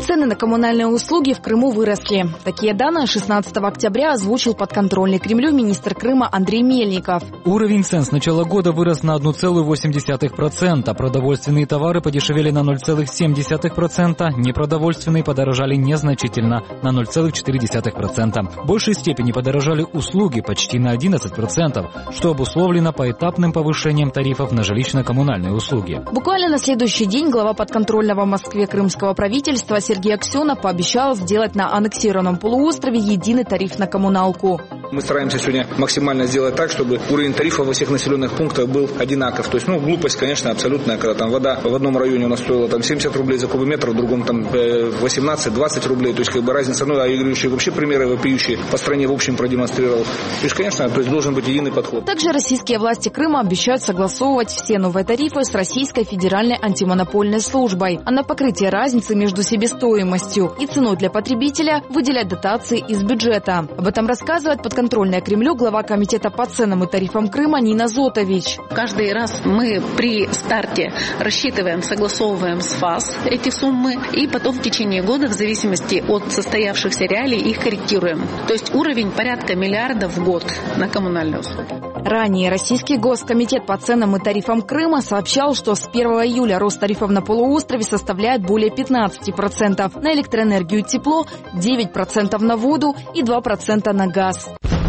F: Цены на коммунальные услуги в Крыму выросли. Такие данные шестнадцатого октября озвучил подконтрольный Кремлю министр Крыма Андрей Мельников.
L: Уровень цен с начала года вырос на одна целая восемь десятых процента. Продовольственные товары подешевели на ноль целых семь десятых процента. Непродовольственные подорожали незначительно на ноль целых четыре десятых процента. В большей степени подорожали услуги почти на одиннадцать процентов, что обусловлено поэтапным повышением тарифов на жилищно-коммунальные услуги.
F: Буквально на следующий день глава подконтрольного Москве крымского правительства Сергей Аксенов пообещал сделать на аннексированном полуострове единый тариф на коммуналку.
M: Мы стараемся сегодня максимально сделать так, чтобы уровень тарифа во всех населенных пунктах был одинаков. То есть, ну, глупость, конечно, абсолютная, когда там вода в одном районе у нас стоила там семьдесят рублей за кубометр, в другом там восемнадцать-двадцать рублей. То есть, как бы разница, ну, а я говорю, еще вообще примеры вопиющие по стране в общем продемонстрировал. То есть, конечно, то есть должен быть единый подход.
F: Также российские власти Крыма обещают согласовывать все новые тарифы с Российской Федеральной антимонопольной службой. А на покрытие разницы между себестоимостью и ценой для потребителя выделять дотации из бюджета. Об этом рассказывает подконтрольная Кремлю глава комитета по ценам и тарифам Крыма Нина Зотович.
N: Каждый раз мы при старте рассчитываем, согласовываем с ФАС эти суммы и потом в течение года в зависимости от состоявшихся реалий их корректируем. То есть уровень порядка миллиарда в год на коммунальные услуги.
F: Ранее Российский госкомитет по ценам и тарифам Крыма сообщал, что с первого июля рост тарифов на полуострове составляет более пятнадцать процентов, на электроэнергию и тепло, девять процентов на воду и два процента на газ.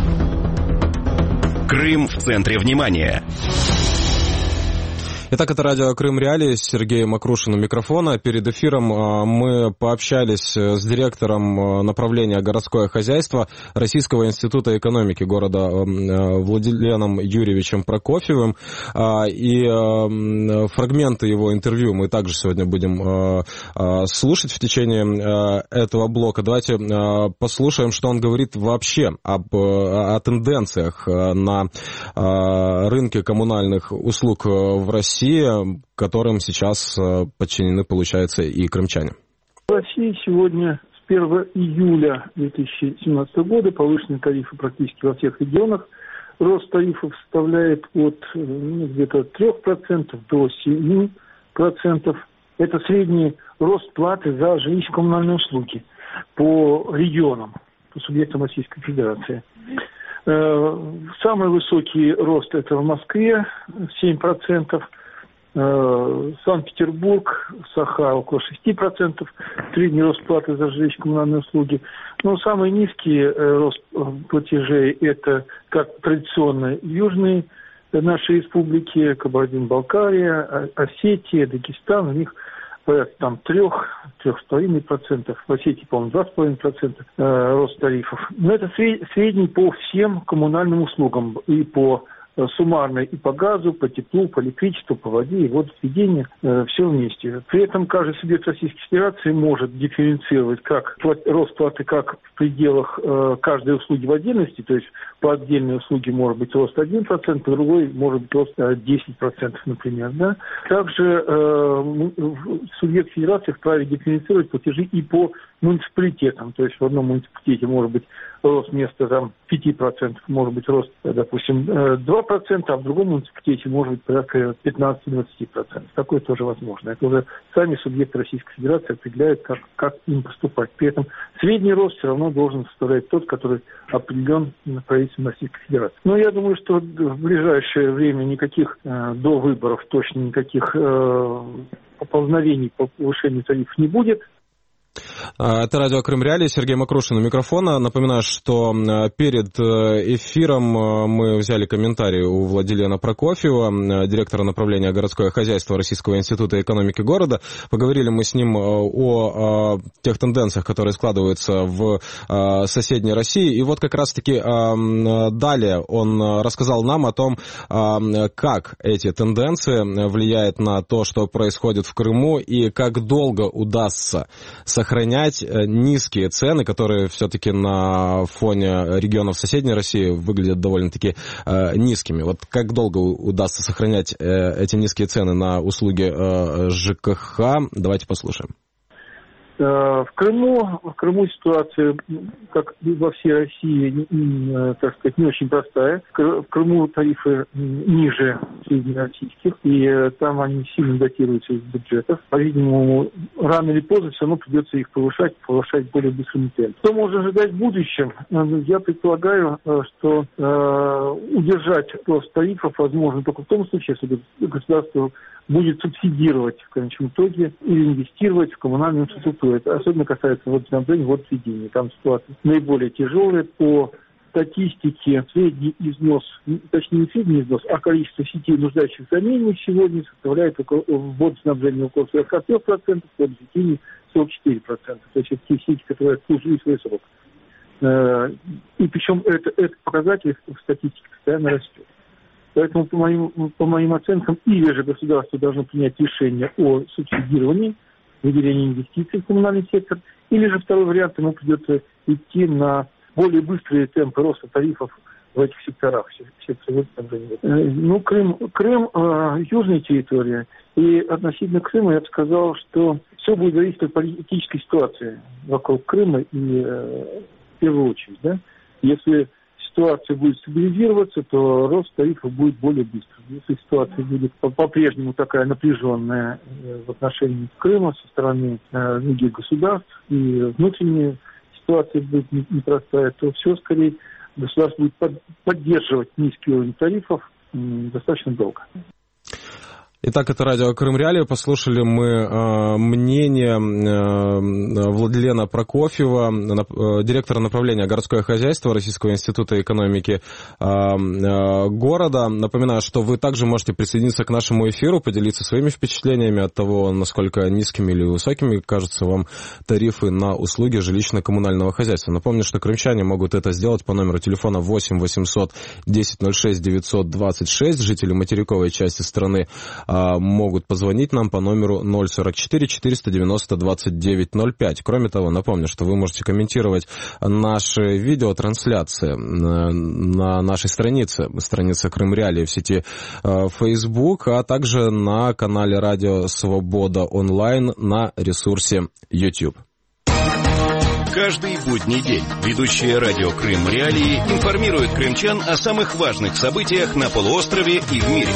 A: Крым в центре внимания.
E: Итак, это радио «Крым Реалии» с Сергеем Макрушиным у микрофона. Перед эфиром мы пообщались с директором направления городское хозяйство Российского института экономики города Владимиром Юрьевичем Прокофьевым. И фрагменты его интервью мы также сегодня будем слушать в течение этого блока. Давайте послушаем, что он говорит вообще об, о тенденциях на рынке коммунальных услуг в России, которым сейчас подчинены, получается, и крымчане.
O: В России сегодня с первого июля две тысячи семнадцатого года повышены тарифы практически во всех регионах. Рост тарифов составляет от ну, где-то трех процентов до семи процентов. Это средний рост платы за жилищно-коммунальные услуги по регионам, по субъектам Российской Федерации. Самый высокий рост это в Москве семь процентов. Санкт-Петербург, Саха около шесть процентов, средний рост платы за жилищно-коммунальные услуги. Но самый низкий рост платежей это, как традиционно, южные наши республики, Кабардино-Балкария, Осетия, Дагестан, у них порядка там трех, трех с половиной процентов, в Осетии, по-моему, два с половиной процента рост тарифов. Но это средний по всем коммунальным услугам и по суммарно и по газу, по теплу, по электричеству, по воде и водоотведению, э, все вместе. При этом каждый субъект Российской Федерации может дифференцировать как плат, рост платы как в пределах э, каждой услуги в отдельности, то есть по отдельной услуге может быть рост один процент, по другой может быть рост э, десять процентов, например. Да? Также э, субъект Федерации вправе дифференцировать платежи и по муниципалитетам, то есть в одном муниципалитете может быть рост вместо там, пять процентов, может быть рост, допустим, два процента, а в другом муниципалитете может быть порядка пятнадцать-двадцать процентов. Такое тоже возможно. Это уже сами субъекты Российской Федерации определяют, как, как им поступать. При этом средний рост все равно должен составлять тот, который определен правительством Российской Федерации. Но я думаю, что в ближайшее время никаких э, до выборов точно никаких э, поползновений по повышению тарифов не будет.
E: Это радио «Крым Реалии», Сергей Макрушин у микрофона. Напоминаю, что перед эфиром мы взяли комментарий у Владимира Прокофьева, директора направления городское хозяйство Российского института экономики города. Поговорили мы с ним о тех тенденциях, которые складываются в соседней России. И вот как раз-таки далее он рассказал нам о том, как эти тенденции влияют на то, что происходит в Крыму, и как долго удастся сохранять низкие цены, которые все-таки на фоне регионов соседней России выглядят довольно-таки э, низкими. Вот как долго удастся сохранять э, эти низкие цены на услуги э, ЖКХ? Давайте послушаем.
O: В Крыму, в Крыму ситуация, как во всей России, так сказать, не очень простая. В Крыму тарифы ниже среднероссийских, и там они сильно датируются из бюджетов. По-видимому, рано или поздно все равно придется их повышать, повышать более быстрым темпом. Что можно ожидать в будущем? Я предполагаю, что э, удержать рост тарифов возможно только в том случае, если государство будет субсидировать в конечном итоге или инвестировать в коммунальную инфраструктуру. Это особенно касается водоснабжения, водоотведения. Там ситуация наиболее тяжелая. По статистике средний износ, точнее не средний износ, а количество сетей, нуждающихся в замене сегодня составляет около, в водоснабжении около сорок три процента, в водоотведении сорок четыре процента. То есть это те сети, которые отслужили свой срок. И причем это, этот показатель в статистике постоянно растет. Поэтому, по моим, по моим оценкам, или же государство должно принять решение о субсидировании, выделении инвестиций в коммунальный сектор, или же второй вариант, ему придется идти на более быстрые темпы роста тарифов в этих секторах. Ну, Крым, Крым э, южная территория, и относительно Крыма я бы сказал, что все будет зависеть от политической ситуации вокруг Крыма и э, в первую очередь, да, если ситуация будет стабилизироваться, то рост тарифов будет более быстрым. Если ситуация будет по-прежнему такая напряженная в отношении Крыма со стороны э, других государств, и внутренняя ситуация будет непростая, то все скорее государство будет под, поддерживать низкий уровень тарифов м, достаточно долго.
E: Итак, это радио Крым Реалии. Послушали мы э, мнение э, Владлена Прокофьева, э, директора направления городское хозяйство Российского института экономики э, э, города. Напоминаю, что вы также можете присоединиться к нашему эфиру, поделиться своими впечатлениями от того, насколько низкими или высокими кажутся вам тарифы на услуги жилищно-коммунального хозяйства. Напомню, что крымчане могут это сделать по номеру телефона восемь восемьсот десять ноль шесть девятьсот двадцать шесть. Жители материковой части страны могут позвонить нам по номеру ноль сорок четыре четыреста девяносто двадцать девять ноль пять. Кроме того, напомню, что вы можете комментировать наши видеотрансляции на нашей странице, странице Крым Реалии в сети Facebook, а также на канале Радио Свобода онлайн на ресурсе YouTube.
A: Каждый будний день ведущие радио Крым Реалии информируют крымчан о самых важных событиях на полуострове и в мире.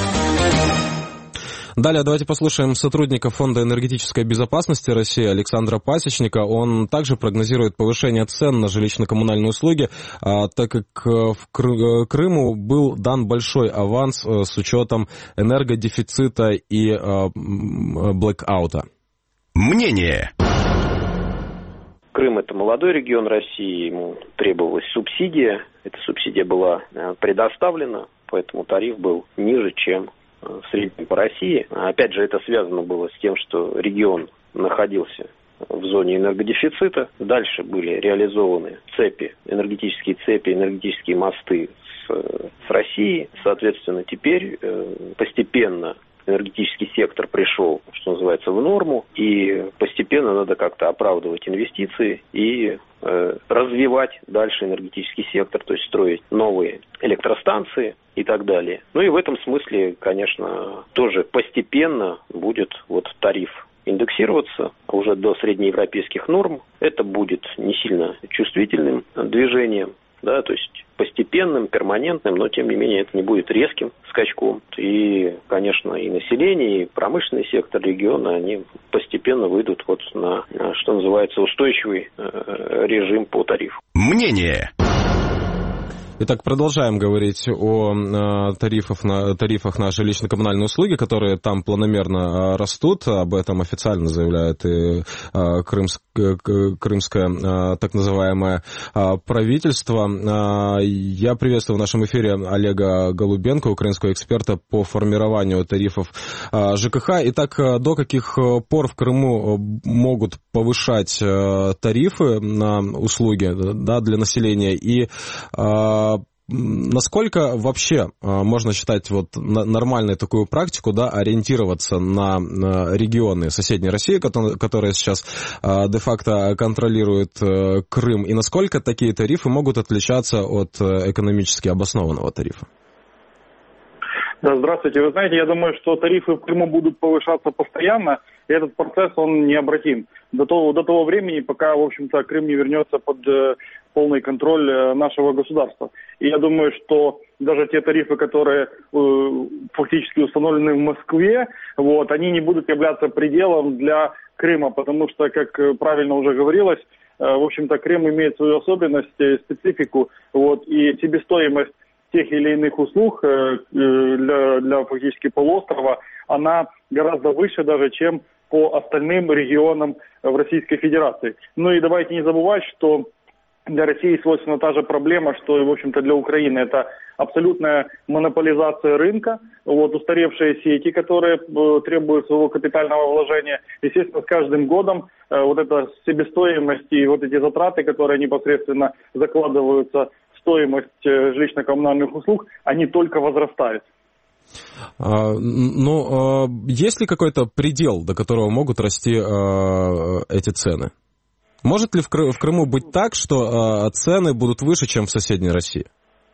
E: Далее давайте послушаем сотрудника Фонда энергетической безопасности России Александра Пасечника. Он также прогнозирует повышение цен на жилищно-коммунальные услуги, так как в Крыму был дан большой аванс с учетом энергодефицита и блэкаута.
A: Мнение.
P: Крым – это молодой регион России, ему требовалась субсидия. Эта субсидия была предоставлена, поэтому тариф был ниже, чем в среднем по России. Опять же, это связано было с тем, что регион находился в зоне энергодефицита. Дальше были реализованы цепи, энергетические цепи, энергетические мосты с, с Россией. Соответственно, теперь постепенно энергетический сектор пришел, что называется, в норму, и постепенно надо как-то оправдывать инвестиции и э, развивать дальше энергетический сектор, то есть строить новые электростанции и так далее. Ну и в этом смысле, конечно, тоже постепенно будет вот тариф индексироваться уже до среднеевропейских норм. Это будет не сильно чувствительным движением, да, то есть постепенным, перманентным, но, тем не менее, это не будет резким скачком. И, конечно, и население, и промышленный сектор региона, они постепенно выйдут вот на, что называется, устойчивый режим по тарифу.
A: Мнение.
E: Итак, продолжаем говорить о э, тарифах, на, тарифах на жилищно-коммунальные услуги, которые там планомерно э, растут. Об этом официально заявляет и э, крымск, э, крымское э, так называемое э, правительство. Э, я приветствую в нашем эфире Олега Голубенко, украинского эксперта по формированию тарифов э, ЖКХ. Итак, до каких пор в Крыму могут повышать э, тарифы на услуги, да, для населения? И э, насколько вообще можно считать вот нормальной такую практику, да, ориентироваться на регионы соседней России, которые сейчас де-факто контролируют Крым, и насколько такие тарифы могут отличаться от экономически обоснованного тарифа?
Q: Да, здравствуйте. Вы знаете, я думаю, что тарифы в Крыму будут повышаться постоянно, и этот процесс, он необратим. До того, до того времени, пока, в общем-то, Крым не вернется под э, полный контроль э, нашего государства. И я думаю, что даже те тарифы, которые э, фактически установлены в Москве, вот, они не будут являться пределом для Крыма, потому что, как правильно уже говорилось, э, в общем-то, Крым имеет свою особенность, э, специфику, вот, и себестоимость тех или иных услуг э, для, для фактически полуострова, она гораздо выше даже, чем по остальным регионам в Российской Федерации. Ну и давайте не забывать, что для России свойственна та же проблема, что и, в общем-то, для Украины. Это абсолютная монополизация рынка, вот, устаревшие сети, которые э, требуют своего капитального вложения. Естественно, с каждым годом э, вот эта себестоимость и вот эти затраты, которые непосредственно закладываются в стоимость э, жилищно-коммунальных услуг, они только возрастают.
E: А, ну, а есть ли какой-то предел, до которого могут расти а, эти цены? Может ли в, Кры- в Крыму быть так, что а, цены будут выше, чем в соседней России?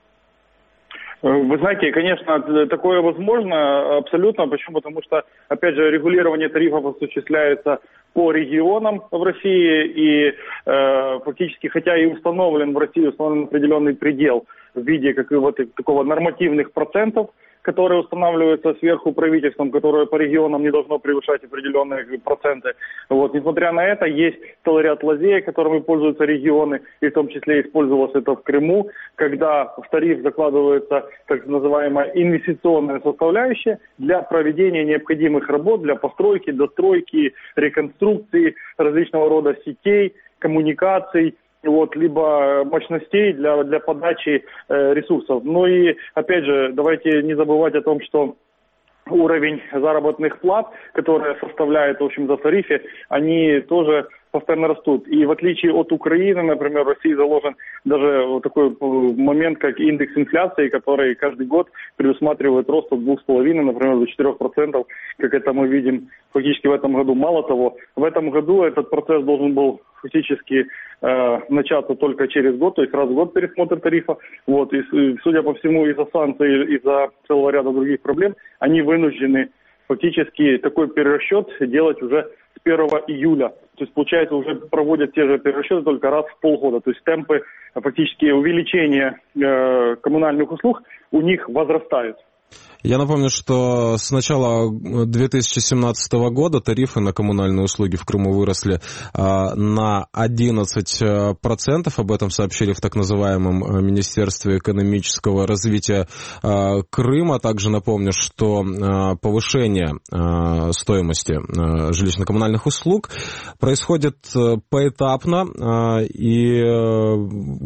Q: Вы знаете, конечно, такое возможно абсолютно. Почему? Потому что, опять же, регулирование тарифов осуществляется по регионам в России. И э, фактически, хотя и установлен в России установлен определенный предел в виде как, вот, такого нормативных процентов, которые устанавливаются сверху правительством, которое по регионам не должно превышать определенные проценты. Вот. Несмотря на это, есть целый ряд лазеек, которыми пользуются регионы, и в том числе использовалось это в Крыму, когда в тариф закладывается так называемая инвестиционная составляющая для проведения необходимых работ, для постройки, достройки, реконструкции различного рода сетей, коммуникаций, вот, либо мощностей для, для подачи э, ресурсов. Ну и, опять же, давайте не забывать о том, что уровень заработных плат, которые составляют, в общем, за тарифе, они тоже постоянно растут. И в отличие от Украины, например, в России заложен даже вот такой момент, как индекс инфляции, который каждый год предусматривает рост от двух с половиной, например, до четырех процентов, как это мы видим фактически в этом году. Мало того, в этом году этот процесс должен был фактически э, начаться только через год, то есть раз в год пересмотр тарифа. Вот, и, и судя по всему, из-за санкций, из-за целого ряда других проблем, они вынуждены фактически такой перерасчет делать уже с первого июля. То есть, получается, уже проводят те же перерасчеты только раз в полгода. То есть темпы фактически увеличения э, коммунальных услуг у них возрастают.
E: Я напомню, что с начала две тысячи семнадцатого года тарифы на коммунальные услуги в Крыму выросли а, на одиннадцать процентов. Об этом сообщили в так называемом Министерстве экономического развития а, Крыма. Также напомню, что а, повышение а, стоимости а, жилищно-коммунальных услуг происходит поэтапно, а, и а,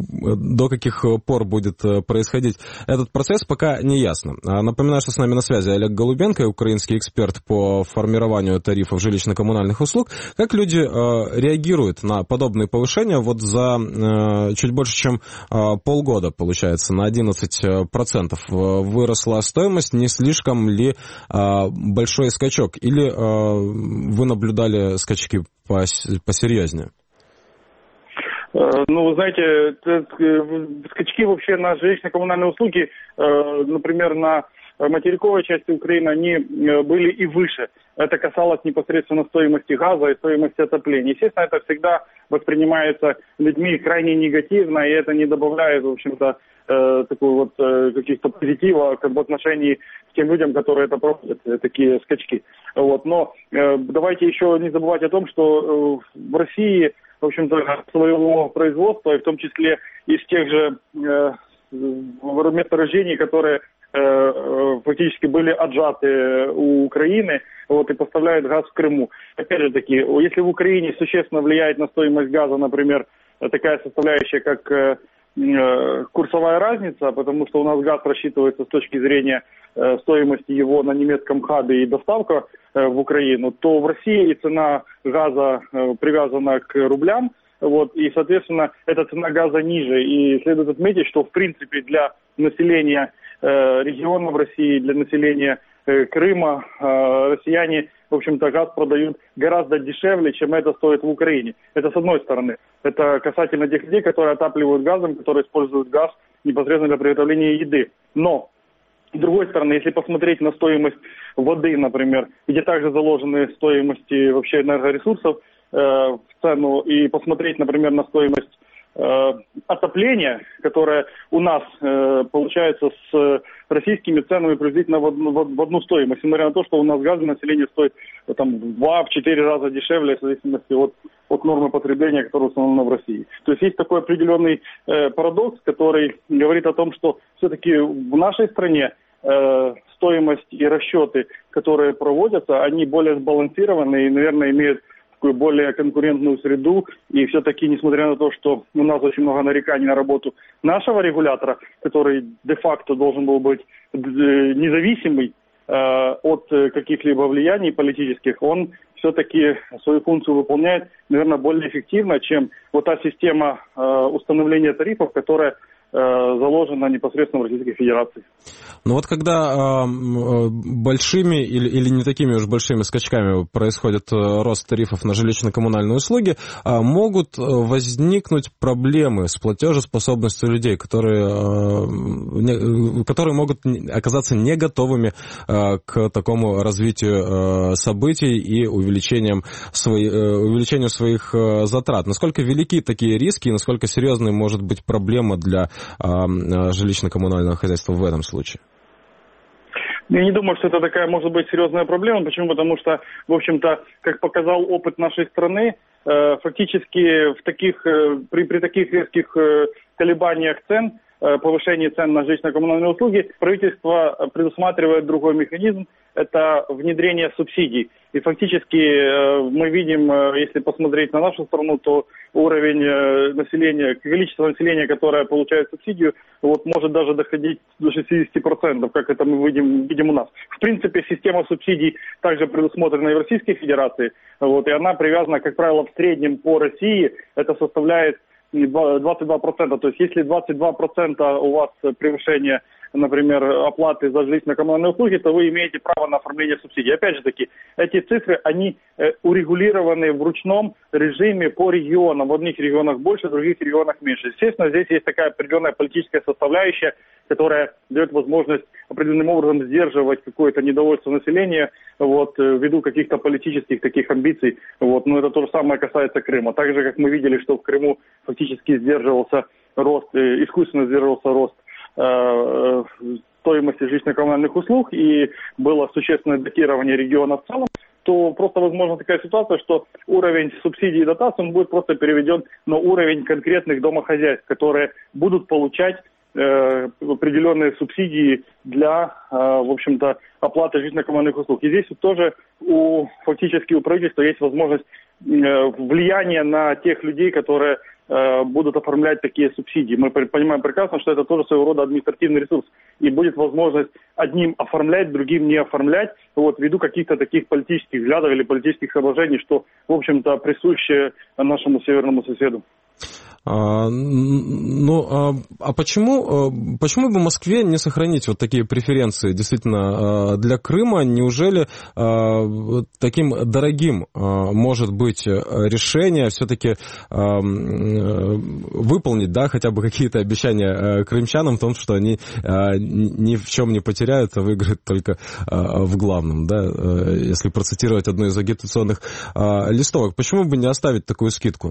E: до каких пор будет происходить этот процесс, пока не ясно. Напоминаю, что с нами на связи Олег Голубенко, украинский эксперт по формированию тарифов жилищно-коммунальных услуг. Как люди э, реагируют на подобные повышения? Вот за э, чуть больше, чем э, полгода, получается, на одиннадцать процентов выросла стоимость. Не слишком ли э, большой скачок? Или э, вы наблюдали скачки посерьезнее?
Q: Ну, вы знаете, скачки вообще на жилищно-коммунальные услуги, например, на материковой части Украины, они были и выше. Это касалось непосредственно стоимости газа и стоимости отопления. Естественно, это всегда воспринимается людьми крайне негативно, и это не добавляет, в общем-то, э, такой вот э, каких-то позитива как бы, в отношении к тем людям, которые это проводят, э, такие скачки. Вот. Но э, давайте еще не забывать о том, что э, в России, в общем-то, своего производства, и в том числе из тех же э, месторождений, которые фактически были отжаты у Украины, вот, и поставляют газ в Крыму. Опять же таки, если в Украине существенно влияет на стоимость газа, например, такая составляющая, как э, курсовая разница, потому что у нас газ рассчитывается с точки зрения э, стоимости его на немецком хабе и доставка э, в Украину, то в России цена газа э, привязана к рублям, вот, и, соответственно, эта цена газа ниже. И следует отметить, что, в принципе, для населения регионов России, для населения Крыма, россияне, в общем-то, газ продают гораздо дешевле, чем это стоит в Украине. Это с одной стороны. Это касательно тех людей, которые отапливают газом, которые используют газ непосредственно для приготовления еды. Но С другой стороны, если посмотреть на стоимость воды, например, где также заложены стоимости вообще энергоресурсов э, в цену, и посмотреть, например, на стоимость э, отопления, которая у нас э, получается с российскими ценами приблизительно в одну, в одну стоимость, несмотря на то, что у нас газ для населения стоит там, в два-четыре раза дешевле, в зависимости от, от нормы потребления, которая установлена в России. То есть есть такой определенный э, парадокс, который говорит о том, что все-таки в нашей стране э, стоимость и расчеты, которые проводятся, они более сбалансированы и, наверное, имеют такую более конкурентную среду. И все-таки, несмотря на то, что у нас очень много нареканий на работу нашего регулятора, который де-факто должен был быть независимый э, от каких-либо влияний политических, он все-таки свою функцию выполняет, наверное, более эффективно, чем вот та система э, установления тарифов, которая заложена непосредственно в Российской Федерации.
E: Но вот когда э, большими или, или не такими уж большими скачками происходит рост тарифов на жилищно-коммунальные услуги, э, могут возникнуть проблемы с платежеспособностью людей, которые, э, не, которые могут оказаться не готовыми э, к такому развитию э, событий и увеличением свои, э, увеличению своих э, затрат. Насколько велики такие риски и насколько серьезной может быть проблема для жилищно-коммунального хозяйства в этом случае?
Q: Я не думаю, что это такая может быть серьезная проблема. Почему? Потому что, в общем-то, как показал опыт нашей страны, фактически в таких, при, при таких резких колебаниях цен, повышении цен на жилищно-коммунальные услуги, правительство предусматривает другой механизм, это внедрение субсидий. И фактически мы видим, если посмотреть на нашу страну, то уровень населения, количество населения, которое получает субсидию, вот, может даже доходить до шестьдесят процентов, как это мы видим, видим у нас. В принципе, система субсидий также предусмотрена и в Российской Федерации, вот, и она привязана, как правило, в среднем по России, это составляет двадцать два процента. То есть если двадцать два процента у вас превышение, например, оплаты за жилищно-коммунальные услуги, то вы имеете право на оформление субсидий. Опять же таки, эти цифры, они урегулированы в ручном режиме по регионам. В одних регионах больше, в других регионах меньше. Естественно, здесь есть такая определенная политическая составляющая, которая дает возможность определенным образом сдерживать какое-то недовольство населения, вот, ввиду каких-то политических таких амбиций. Вот. Но это то же самое касается Крыма. Так же, как мы видели, что в Крыму фактически сдерживался рост, искусственно сдерживался рост э, стоимости жилищно-коммунальных услуг и было существенное датирование региона в целом, то просто возможна такая ситуация, что уровень субсидий и дотаций он будет просто переведен на уровень конкретных домохозяйств, которые будут получать э, определенные субсидии для, э, в общем-то, оплаты жилищно-коммунальных услуг. И здесь тоже у, фактически у правительства есть возможность э, влияния на тех людей, которые э, будут оформлять такие субсидии. Мы понимаем прекрасно, что это тоже своего рода административный ресурс. И будет возможность одним оформлять, другим не оформлять, вот, ввиду каких-то таких политических взглядов или политических соображений, что, в общем-то, присуще нашему северному соседу.
E: А, ну, а, а почему, почему бы Москве не сохранить вот такие преференции действительно для Крыма? Неужели а, таким дорогим а, может быть решение все-таки а, выполнить, да, хотя бы какие-то обещания крымчанам в том, что они а, ни в чем не потеряют, а выиграют только а, в главном, да, если процитировать одну из агитационных а, листовок. Почему бы не оставить такую скидку?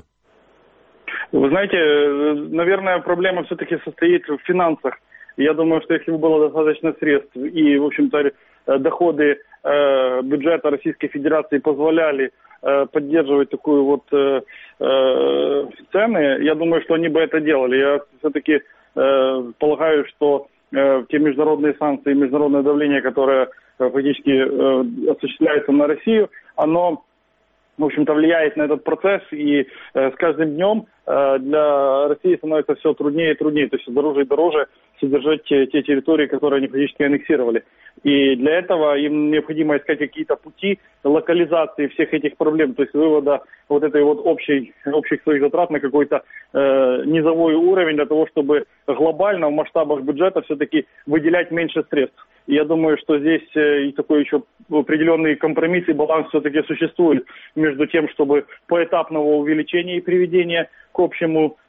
Q: Вы знаете, наверное, проблема все-таки состоит в финансах. Я думаю, что если бы было достаточно средств и, в общем-то, доходы э, бюджета Российской Федерации позволяли э, поддерживать такую вот э, э, цены, я думаю, что они бы это делали. Я все-таки э, полагаю, что э, те международные санкции, международное давление, которое э, фактически э, осуществляется на Россию, оно, в общем-то, влияет на этот процесс, и э, с каждым днем э, для России становится все труднее и труднее, то есть дороже и дороже содержать те, те территории, которые они фактически аннексировали. И для этого им необходимо искать какие-то пути локализации всех этих проблем, то есть вывода вот этой вот общей, общих своих затрат на какой-то э, низовой уровень для того, чтобы глобально в масштабах бюджета все-таки выделять меньше средств. И я думаю, что здесь и такой еще определенный компромисс и баланс все-таки существует между тем, чтобы поэтапного увеличения и приведения к общему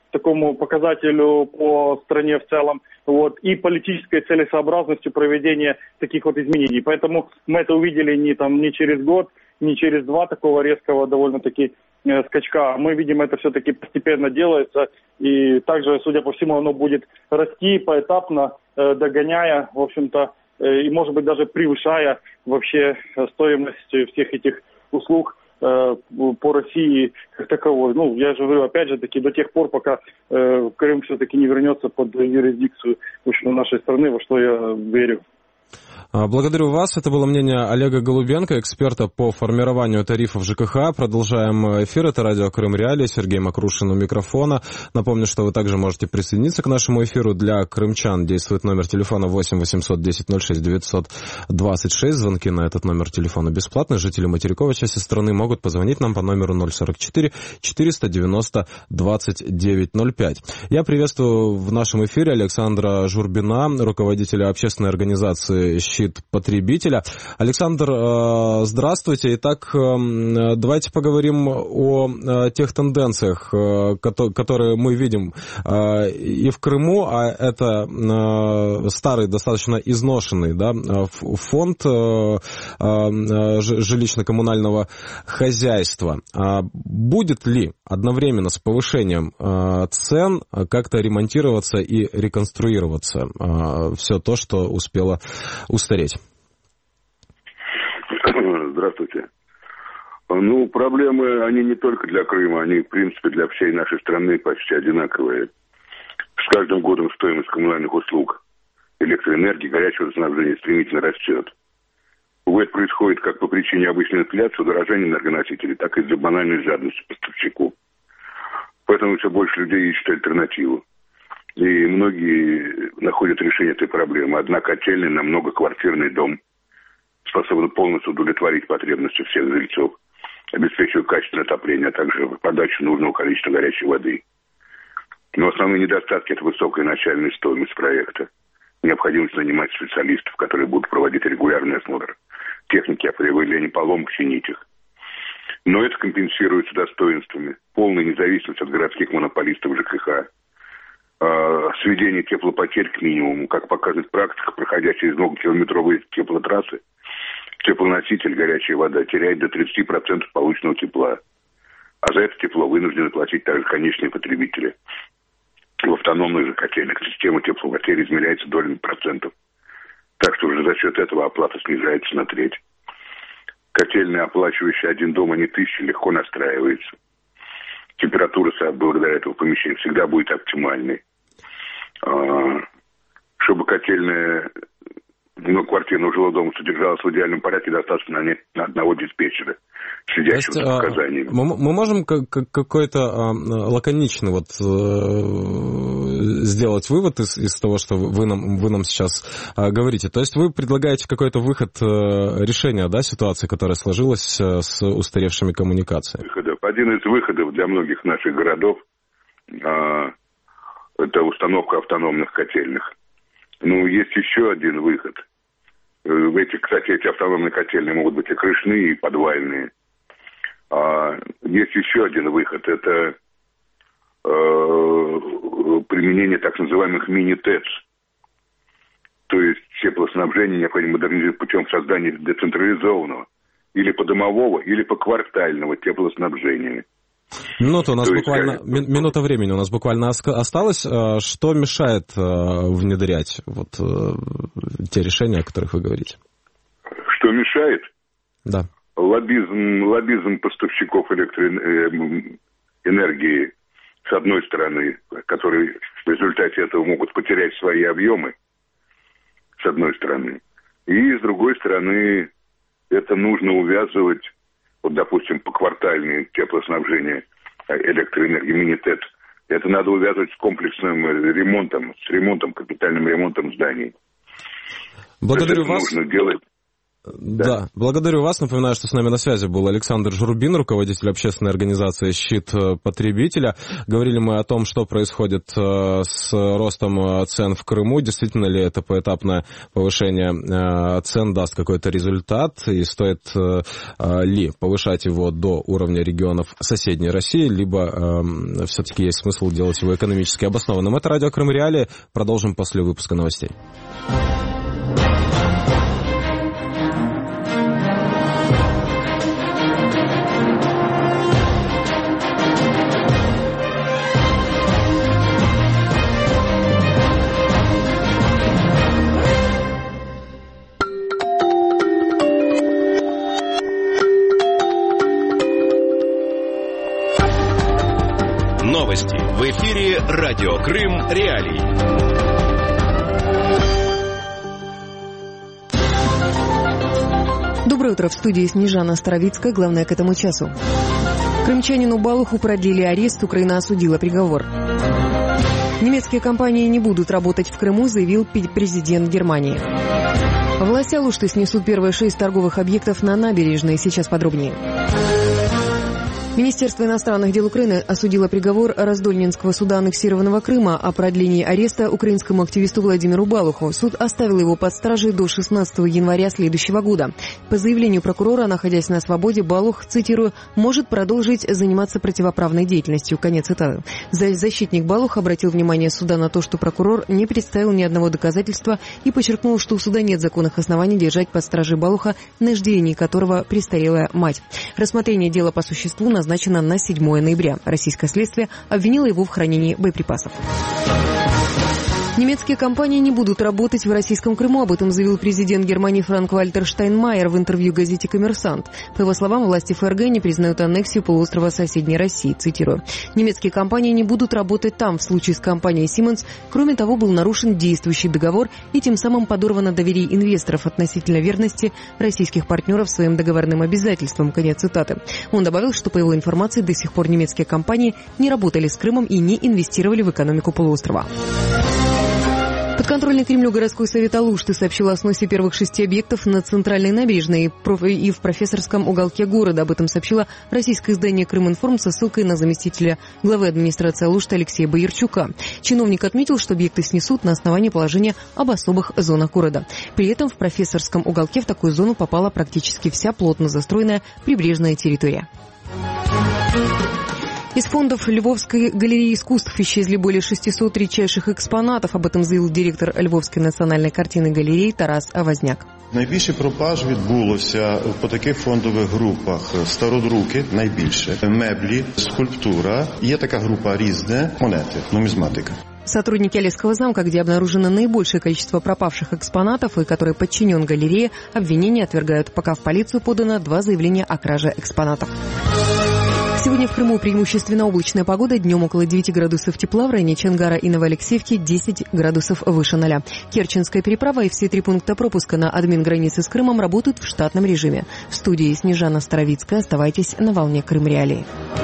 Q: такому показателю по стране в целом, вот, и политической целесообразностью проведения таких вот изменений. Поэтому мы это увидели не, там, не через год, не через два такого резкого довольно-таки э, скачка. Мы видим, это все-таки постепенно делается, и также, судя по всему, оно будет расти поэтапно, э, догоняя, в общем-то, э, и, может быть, даже превышая вообще стоимость всех этих услуг по России как таковой. Ну, я же говорю, опять же таки, до тех пор, пока э, Крым все-таки не вернется под юрисдикцию, в общем, нашей страны, во что я верю.
E: Благодарю вас. Это было мнение Олега Голубенко, эксперта по формированию тарифов ЖКХ. Продолжаем эфир. Это радио Крым Реалии. Сергей Макрушин у микрофона. Напомню, что вы также можете присоединиться к нашему эфиру. Для крымчан действует номер телефона восемь восемьсот десять ноль шесть девятьсот двадцать шесть. Звонки на этот номер телефона бесплатны. Жители материковой части страны могут позвонить нам по номеру ноль сорок четыре четыреста девяносто двадцать девять ноль пять. Я приветствую в нашем эфире Александра Журбина, руководителя общественной организации «Щит потребителя». Александр, здравствуйте. Итак, давайте поговорим о тех тенденциях, которые мы видим и в Крыму, а это старый, достаточно изношенный, да, фонд жилищно-коммунального хозяйства. Будет ли одновременно с повышением цен как-то ремонтироваться и реконструироваться все то, что успело устареть?
R: Здравствуйте. Ну, проблемы, они не только для Крыма, они, в принципе, для всей нашей страны почти одинаковые. С каждым годом стоимость коммунальных услуг, электроэнергии, горячего снабжения стремительно растет. Увы, это происходит как по причине обычной инфляции, удорожания энергоносителей, так и из-за банальной жадности поставщику. Поэтому все больше людей ищут альтернативу. И многие находят решение этой проблемы. Одна котельная на многоквартирный дом способна полностью удовлетворить потребности всех жильцов, обеспечивая качественное отопление, а также подачу нужного количества горячей воды. Но основные недостатки – это высокая начальная стоимость проекта, необходимость нанимать специалистов, которые будут проводить регулярный осмотр техники, а при выявлении поломок чинить их. Но это компенсируется достоинствами: полная независимость от городских монополистов ЖКХ, сведение теплопотерь к минимуму, как показывает практика, проходя через многокилометровые теплотрассы, теплоноситель, горячая вода, теряет до тридцати процентов полученного тепла. А за это тепло вынуждены платить также конечные потребители. В автономных же котельных система теплопотери измеряется долями процентов. Так что уже за счет этого оплата снижается на треть. Котельная, оплачивающая один дом, а не тысячи, легко настраивается. Температура благодаря этому помещения всегда будет оптимальной. Чтобы котельная многоквартирного жилого дома содержалась в идеальном порядке, достаточно нанять одного диспетчера, следящего за показаниями.
E: Мы, мы можем какой-то а, лаконичный вот, э, сделать вывод из, из того, что вы нам, вы нам сейчас а, говорите. То есть вы предлагаете какой-то выход э, решения, да, ситуации, которая сложилась э, с устаревшими коммуникациями?
R: Выходов. Один из выходов для многих наших городов э, это установка автономных котельных. Ну, есть еще один выход. Эти, кстати, эти автономные котельные могут быть и крышные, и подвальные. А есть еще один выход. Это э, применение так называемых мини-ТЭЦ. То есть теплоснабжение необходимо модернизировать путем создания децентрализованного или подомового, или поквартального теплоснабжения.
E: Минута у нас буквально, есть, ми, минута времени у нас буквально осталось. Что мешает внедрять вот те решения, о которых вы говорите?
R: Что мешает?
E: Да.
R: Лоббизм, лоббизм поставщиков электроэнергии, с одной стороны, которые в результате этого могут потерять свои объемы, с одной стороны. И с другой стороны, это нужно увязывать. Вот, допустим, поквартальное теплоснабжение электроэнергии, мини-ТЭЦ, это надо увязывать с комплексным ремонтом, с ремонтом, капитальным ремонтом зданий.
E: Благодарю вас.
R: Нужно делать...
E: Да. да, благодарю вас. Напоминаю, что с нами на связи был Александр Журбин, руководитель общественной организации «Щит потребителя». Говорили мы о том, что происходит с ростом цен в Крыму. Действительно ли это поэтапное повышение цен даст какой-то результат? И стоит ли повышать его до уровня регионов соседней России, либо все-таки есть смысл делать его экономически обоснованным? Это радио Крым Реалии. Продолжим после выпуска новостей.
A: Новости в эфире радио Крым Реалии.
B: Доброе утро, в студии Снежана Старовицкая. Главное к этому часу. Крымчанину Балуху продлили арест, Украина осудила приговор. Немецкие компании не будут работать в Крыму, заявил президент Германии. Власти Алушты снесут первые шесть торговых объектов на набережной. Сейчас подробнее. Министерство иностранных дел Украины осудило приговор Раздольнинского суда аннексированного Крыма о продлении ареста украинскому активисту Владимиру Балуху. Суд оставил его под стражей до шестнадцатого января следующего года. По заявлению прокурора, находясь на свободе, Балух, цитирую, может продолжить заниматься противоправной деятельностью. Конец цитаты. Защитник Балуха обратил внимание суда на то, что прокурор не представил ни одного доказательства и подчеркнул, что у суда нет законных оснований держать под стражей Балуха, на иждивении которого престарелая мать. Рассмотрение дела по существу назначено назначена на седьмое ноября. Российское следствие обвинило его в хранении боеприпасов. Немецкие компании не будут работать в российском Крыму. Об этом заявил президент Германии Франк-Вальтер Штайнмайер в интервью газете «Коммерсант». По его словам, власти ФРГ не признают аннексию полуострова соседней России. Цитирую. Немецкие компании не будут работать там. В случае с компанией Siemens, кроме того, был нарушен действующий договор и тем самым подорвано доверие инвесторов относительно верности российских партнеров своим договорным обязательствам. Конец цитаты. Он добавил, что по его информации до сих пор немецкие компании не работали с Крымом и не инвестировали в экономику полуострова. Подконтрольный Кремлю городской совет Алушты сообщил о сносе первых шести объектов на центральной набережной и в профессорском уголке города. Об этом сообщило российское издание «Крыминформ» со ссылкой на заместителя главы администрации Алушты Алексея Боярчука. Чиновник отметил, что объекты снесут на основании положения об особых зонах города. При этом в профессорском уголке в такую зону попала практически вся плотно застроенная прибрежная территория. Из фондов Львовской галереи искусств исчезли более шестисот редчайших экспонатов. Об этом заявил директор Львовской национальной картинной галереи Тарас Возняк.
S: Найбільше пропаж відбулося по таких фондових групах. Стародруки найбільше, меблі, скульптура. Є така група різне, монети, нумизматика.
B: Сотрудники Олесского замка, где обнаружено наибольшее количество пропавших экспонатов и который подчинен галерее, обвинения отвергают. Пока в полицию подано два заявления о краже экспонатов. Сегодня в Крыму преимущественно облачная погода. Днем около девяти градусов тепла, в районе Чонгара и Новоалексеевки десять градусов выше ноля. Керченская переправа и все три пункта пропуска на админгранице с Крымом работают в штатном режиме. В студии Снежана Старовицкая. Оставайтесь на волне Крым Реалии.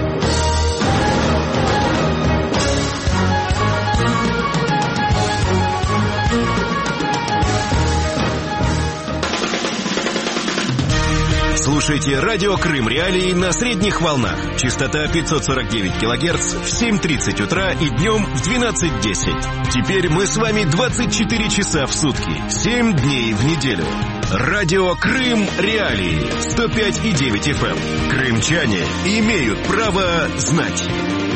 A: Слушайте радио Крым Реалии на средних волнах. Частота пятьсот сорок девять килогерц в семь тридцать утра и днем в двенадцать десять. Теперь мы с вами двадцать четыре часа в сутки, семь дней в неделю. Радио Крым Реалии сто пять и девять эф эм. Крымчане имеют право знать.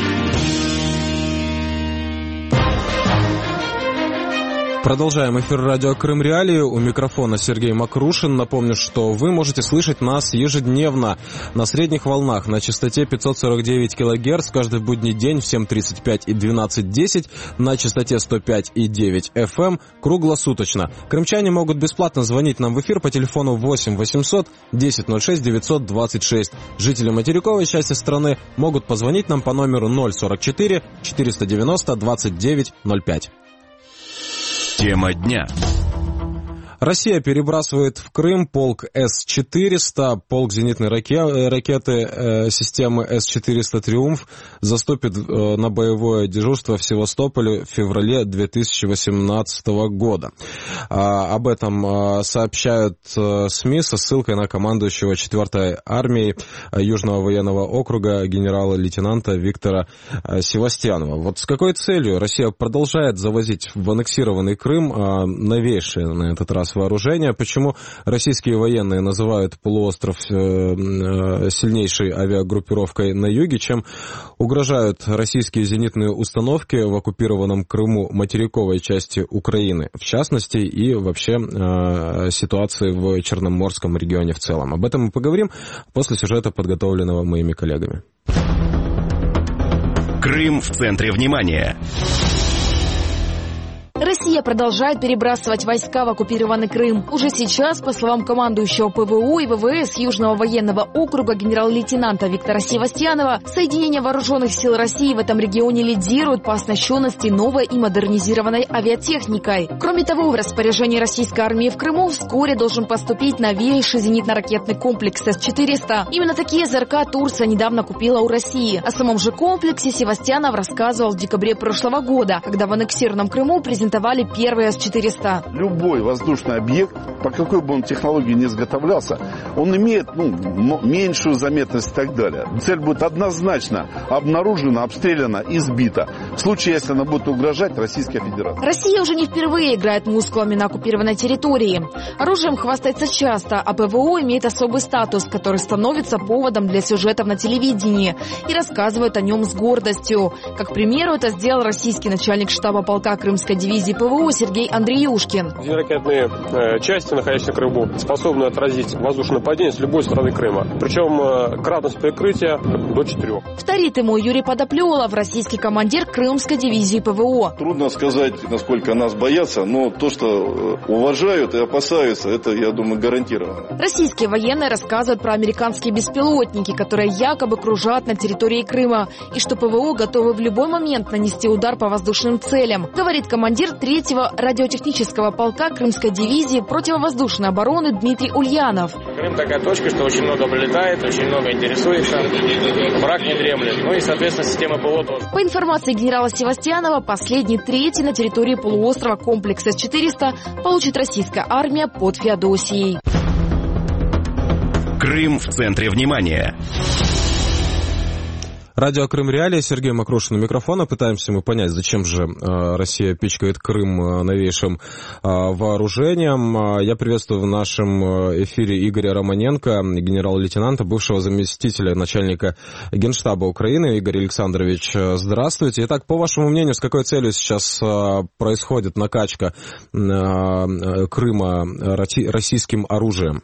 E: Продолжаем эфир радио Крым Реалии. У микрофона Сергей Макрушин. Напомню, что вы можете слышать нас ежедневно на средних волнах на частоте пятьсот сорок девять килогерц каждый будний день в семь тридцать пять и двенадцать десять, на частоте сто пять и девять эф эм круглосуточно. Крымчане могут бесплатно звонить нам в эфир по телефону восемь восемьсот десять ноль шесть девятьсот двадцать шесть. Жители материковой части страны могут позвонить нам по номеру ноль сорок четыре четыреста девяносто двадцать девять ноль пять.
A: Тема дня.
E: Россия перебрасывает в Крым полк эс четыреста, полк зенитной ракеты э, системы эс четыреста «Триумф» заступит э, на боевое дежурство в Севастополе в феврале две тысячи восемнадцатого года. А, об этом а, сообщают а, СМИ со ссылкой на командующего четвёртой армией Южного военного округа генерала-лейтенанта Виктора а, Севастьянова. Вот с какой целью Россия продолжает завозить в аннексированный Крым а, новейшие на этот раз вооружения? Почему российские военные называют полуостров э, сильнейшей авиагруппировкой на юге? Чем угрожают российские зенитные установки в оккупированном Крыму материковой части Украины, в частности, и вообще э, ситуации в Черноморском регионе в целом? Об этом мы поговорим после сюжета, подготовленного моими коллегами.
A: Крым в центре внимания.
F: Россия продолжает перебрасывать войска в оккупированный Крым. Уже сейчас, по словам командующего ПВО и ВВС Южного военного округа генерал-лейтенанта Виктора Севастьянова, соединения вооруженных сил России в этом регионе лидируют по оснащенности новой и модернизированной авиатехникой. Кроме того, в распоряжении российской армии в Крыму вскоре должен поступить новейший зенитно-ракетный комплекс эс четыреста. Именно такие ЗРК Турция недавно купила у России. О самом же комплексе Севастьянов рассказывал в декабре прошлого года, когда в аннексированном Крыму презентовали первый эс четыреста.
T: Любой воздушный объект, по какой бы он технологии не изготовлялся, он имеет ну, меньшую заметность и так далее. Цель будет однозначно обнаружена, обстреляна и сбита. В случае, если она будет угрожать Российской Федерации.
F: Россия уже не впервые играет мускулами на оккупированной территории. Оружием хвастается часто, а ПВО имеет особый статус, который становится поводом для сюжетов на телевидении и рассказывает о нем с гордостью. Как, к примеру, это сделал российский начальник штаба полка Крымской дивизии ПВО Сергей Андреюшкин.
U: Зенитно-ракетные э, части, находящиеся на Крыму, способны отразить воздушное нападение с любой стороны Крыма. Причем э, кратность прикрытия до четырех.
F: Вторит ему Юрий Подоплёлов, российский командир Крымской дивизии ПВО.
V: Трудно сказать, насколько нас боятся, но то, что уважают и опасаются, это, я думаю, гарантированно.
F: Российские военные рассказывают про американские беспилотники, которые якобы кружат на территории Крыма, и что ПВО готовы в любой момент нанести удар по воздушным целям, говорит командир третьего радиотехнического полка Крымской дивизии противовоздушной обороны Дмитрий Ульянов.
W: Крым такая точка, что очень много прилетает, очень много интересуется, враг не дремлет, ну и, соответственно, система ПВО тоже.
F: По информации генерала Севастьянова, последний третий на территории полуострова комплекс эс четыреста получит российская армия под Феодосией.
A: Крым в центре внимания.
E: Радио Крым Реалии, Сергей Макрушин у микрофона. Пытаемся мы понять, зачем же э, Россия пичкает Крым э, новейшим э, вооружением. Э, я приветствую в нашем эфире Игоря Романенко, генерал-лейтенанта, бывшего заместителя начальника Генштаба Украины. Игорь Александрович, здравствуйте. Итак, по вашему мнению, с какой целью сейчас э, происходит накачка э, Крыма российским оружием?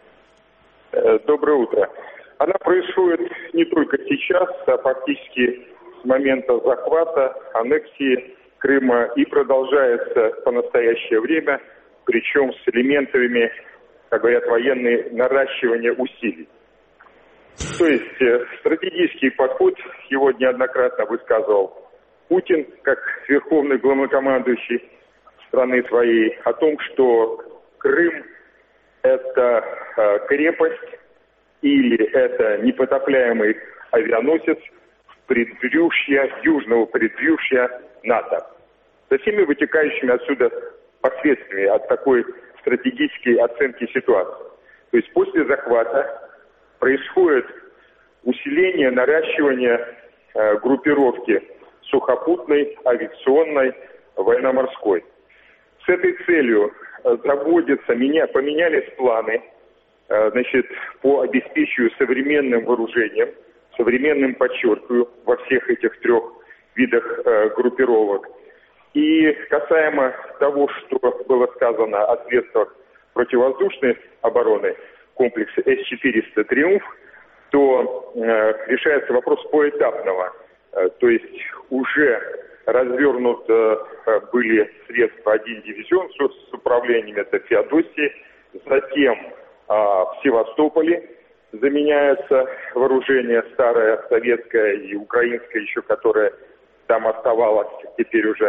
X: Доброе утро. Она происходит не только сейчас, а фактически с момента захвата, аннексии Крыма и продолжается по настоящее время, причем с элементами, как говорят военные, наращивания усилий. То есть стратегический подход его неоднократно высказывал Путин, как верховный главнокомандующий страны своей, о том, что Крым – это крепость, или это непотопляемый авианосец предбрюшья, южного предбрюшья НАТО. Со всеми вытекающими отсюда последствиями от такой стратегической оценки ситуации. То есть после захвата происходит усиление, наращивание э, группировки сухопутной, авиационной, военно-морской. С этой целью э, заводятся, меня, поменялись планы, значит, по обеспечению современным вооружением, современным, подчеркиваю, во всех этих трех видах э, группировок. И касаемо того, что было сказано о средствах противовоздушной обороны комплекса эс четыреста «Триумф», то э, решается вопрос поэтапного. Э, то есть уже развернут э, были средства один дивизион с, с управлением, это Феодосии, затем в Севастополе заменяется вооружение старое, советское и украинское еще, которое там оставалось, теперь уже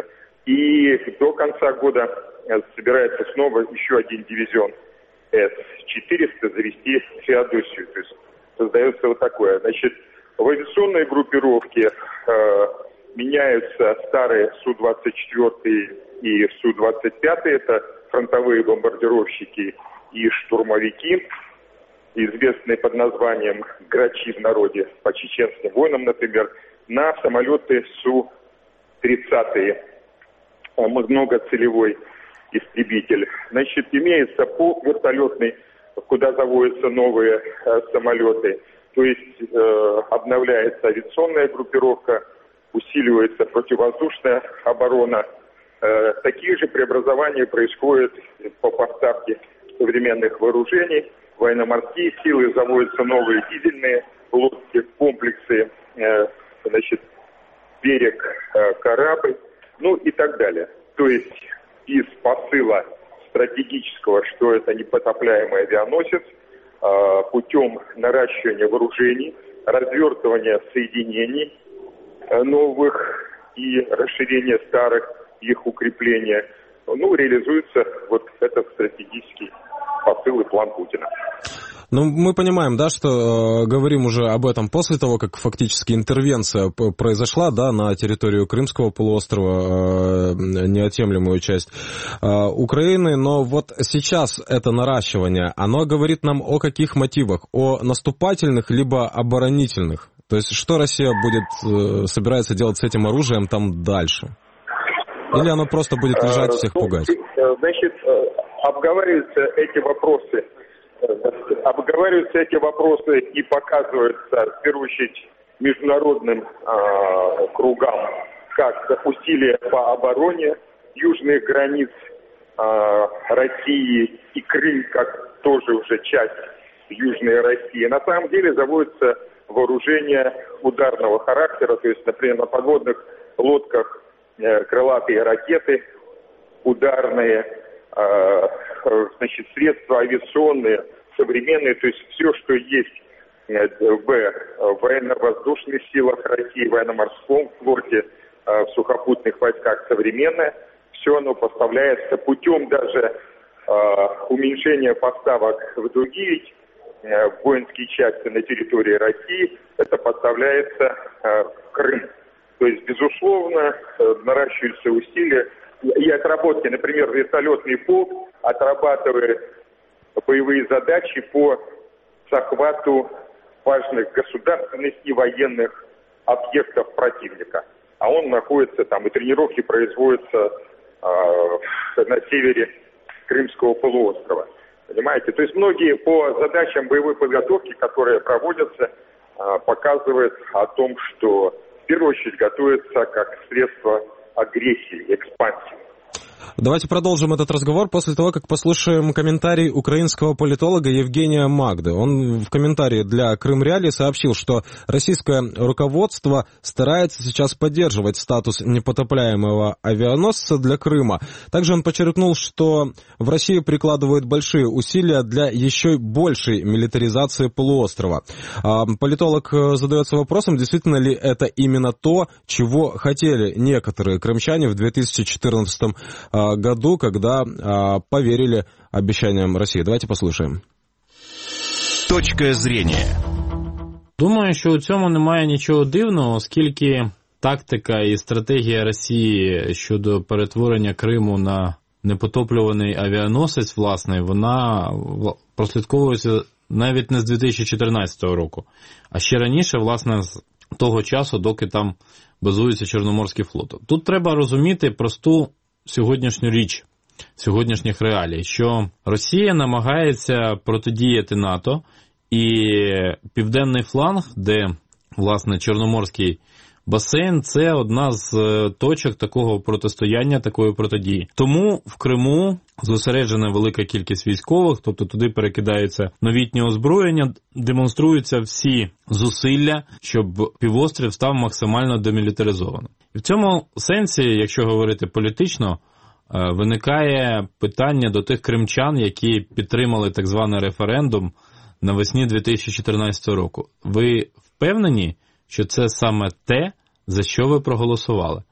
X: И до конца года собирается снова еще один дивизион эс четыреста завести в Феодосию. То есть создается вот такое. Значит, в авиационной группировке э, меняются старые Су двадцать четыре и Су двадцать пять. Это фронтовые бомбардировщики и штурмовики, известные под названием «Грачи» в народе, по чеченским войнам, например, на самолеты Су тридцать, многоцелевой истребитель. Значит, имеется полк вертолетный, куда заводятся новые э, самолеты. То есть э, обновляется авиационная группировка, усиливается противовоздушная оборона. Э, такие же преобразования происходят по поставке современных вооружений. Военно-морские силы, заводятся новые дизельные лодки, комплексы, э, значит, берег, э, корабль, ну и так далее. То есть из посыла стратегического, что это непотопляемый авианосец, э, путем наращивания вооружений, развертывания соединений э, новых и расширения старых, их укрепления, ну, реализуется вот этот стратегический посыл и план Путина.
E: Ну, мы понимаем, да, что э, говорим уже об этом после того, как фактически интервенция произошла, да, на территорию Крымского полуострова, э, неотъемлемую часть э, Украины, но вот сейчас это наращивание, оно говорит нам о каких мотивах? О наступательных либо оборонительных? То есть что Россия будет, э, собирается делать с этим оружием там дальше? Или оно просто будет лежать и всех пугать?
X: Значит, обговариваются эти вопросы, обговариваются эти вопросы и показываются, в первую очередь, международным э, кругам, как усилия по обороне южных границ э, России и Крым, как тоже уже часть Южной России. На самом деле заводятся вооружения ударного характера, то есть, например, на подводных лодках крылатые ракеты ударные, значит, средства авиационные, современные, то есть все, что есть в военно-воздушных силах России, в военно-морском флоте, в сухопутных войсках современное, все оно поставляется путем даже уменьшения поставок в другие воинские части на территории России, это поставляется в Крым. То есть, безусловно, наращиваются усилия и отработки. Например, вертолетный полк отрабатывает боевые задачи по захвату важных государственных и военных объектов противника. А он находится там, и тренировки производятся э, на севере Крымского полуострова. Понимаете? То есть многие по задачам боевой подготовки, которые проводятся, э, показывают о том, что в первую очередь готовится как средство агрессии, экспансии.
E: Давайте продолжим этот разговор после того, как послушаем комментарий украинского политолога Евгения Магды. Он в комментарии для Крым Реалии сообщил, что российское руководство старается сейчас поддерживать статус непотопляемого авианосца для Крыма. Также он подчеркнул, что в России прикладывают большие усилия для еще большей милитаризации полуострова. Политолог задается вопросом, действительно ли это именно то, чего хотели некоторые крымчане в две тысячи четырнадцатом году, когда а, поверили обещаниям Росії. Давайте послухаємо.
A: Точка зрения.
C: Думаю, що у цьому немає нічого дивного, оскільки тактика і стратегія Росії щодо перетворення Криму на непотоплюваний авіаносець, власне, вона прослідковується навіть не з дві тисячі чотирнадцятого року, а ще раніше, власне, з того часу, доки там базується Чорноморський флот. Тут треба розуміти просту сьогоднішню річ, сьогоднішніх реалій, що Росія намагається протидіяти НАТО, і південний фланг, де, власне, Чорноморський басейн, це одна з точок такого протистояння, такої протидії. Тому в Криму зосереджена велика кількість військових, тобто туди перекидаються новітні озброєння, демонструються всі зусилля, щоб півострів став максимально демілітаризованим. І в цьому сенсі, якщо говорити політично, виникає питання до тих кримчан, які підтримали так званий референдум навесні дві тисячі чотирнадцятого року. Ви впевнені, що це саме те, за що ви проголосували?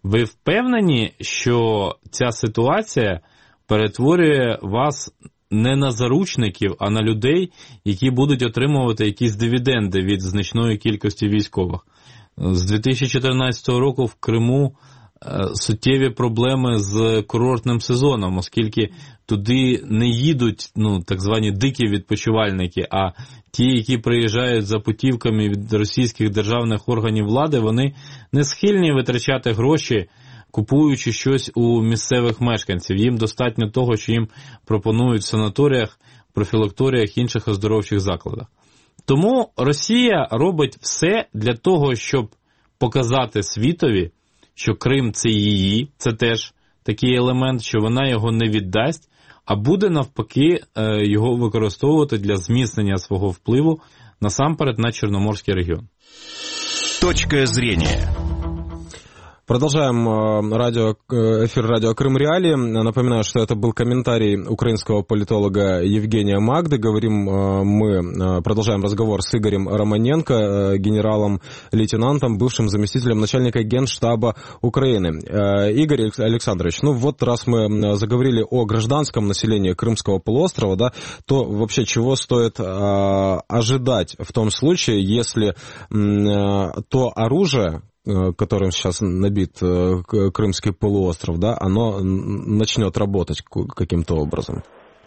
C: Ви впевнені, що ця ситуація перетворює вас не на заручників, а на людей, які будуть отримувати якісь дивіденди від значної кількості військових? З дві тисячі чотирнадцятого року в Криму суттєві проблеми з курортним сезоном, оскільки туди не їдуть, ну, так звані дикі відпочивальники, а ті, які приїжджають за путівками від російських державних органів влади, вони не схильні витрачати гроші, купуючи щось у місцевих мешканців. Їм достатньо того, що їм пропонують в санаторіях, профілакторіях, інших оздоровчих закладах. Тому Росія робить все для того, щоб показати світові, що Крим – це її, це теж такий елемент, що вона його не віддасть, а буде навпаки його використовувати для зміцнення свого впливу насамперед на Чорноморський регіон.
A: Точка зрения.
E: Продолжаем радио, эфир радио «Крым Реалии». Напоминаю, что это был комментарий украинского политолога Евгения Магды. Говорим мы, продолжаем разговор с Игорем Романенко, генералом-лейтенантом, бывшим заместителем начальника Генштаба Украины. Игорь Александрович, ну вот раз мы заговорили о гражданском населении Крымского полуострова, да, то вообще чего стоит ожидать в том случае, если то оружие, которым сейчас набит Крымский полуостров, да, оно начнет работать каким-то образом?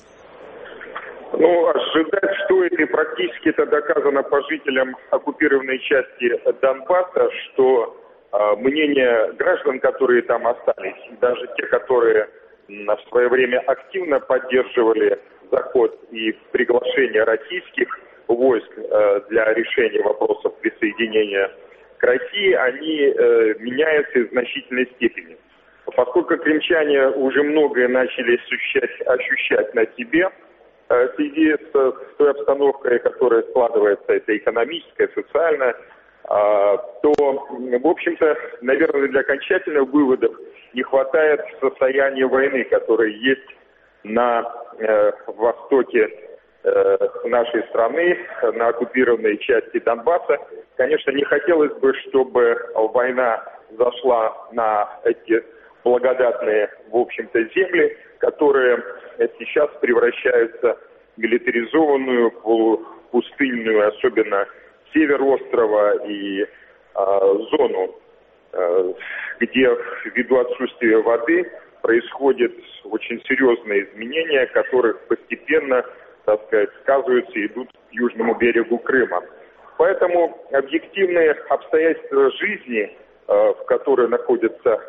X: Ну, ожидать стоит, и практически это доказано по жителям оккупированной части Донбасса, что э, мнение граждан, которые там остались, даже те, которые в свое время активно поддерживали заход и приглашение российских войск э, для решения вопросов присоединения к России, они э, меняются в значительной степени. Поскольку крымчане уже многое начали ощущать, ощущать на себе, э, в связи с, с той обстановкой, которая складывается, это экономическая, социальная, э, то, в общем-то, наверное, для окончательных выводов не хватает состояния войны, которая есть на э, востоке нашей страны, на оккупированной части Донбасса. Конечно, не хотелось бы, чтобы война зашла на эти благодатные, в общем-то, земли, которые сейчас превращаются в милитаризованную, пустынную, особенно север острова и э, зону, э, где ввиду отсутствия воды происходят очень серьезные изменения, которых постепенно, так сказать, сказываются и идут к южному берегу Крыма. Поэтому объективные обстоятельства жизни, в которой находятся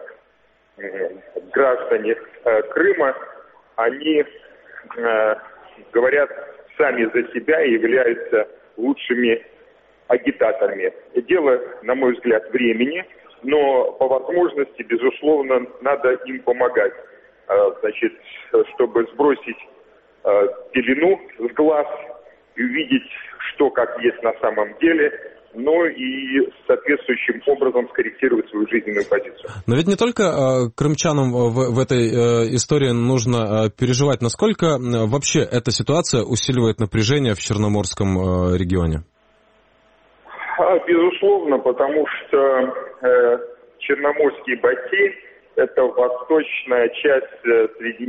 X: граждане Крыма, они говорят сами за себя и являются лучшими агитаторами. Дело, на мой взгляд, времени, но по возможности, безусловно, надо им помогать, значит, чтобы сбросить пелену с глаз и увидеть, что как есть на самом деле, но и соответствующим образом скорректировать свою жизненную позицию.
E: Но ведь не только э, крымчанам в, в этой э, истории нужно э, переживать. Насколько э, вообще эта ситуация усиливает напряжение в Черноморском э, регионе?
X: Безусловно, потому что э, Черноморский бассейн – это восточная часть э,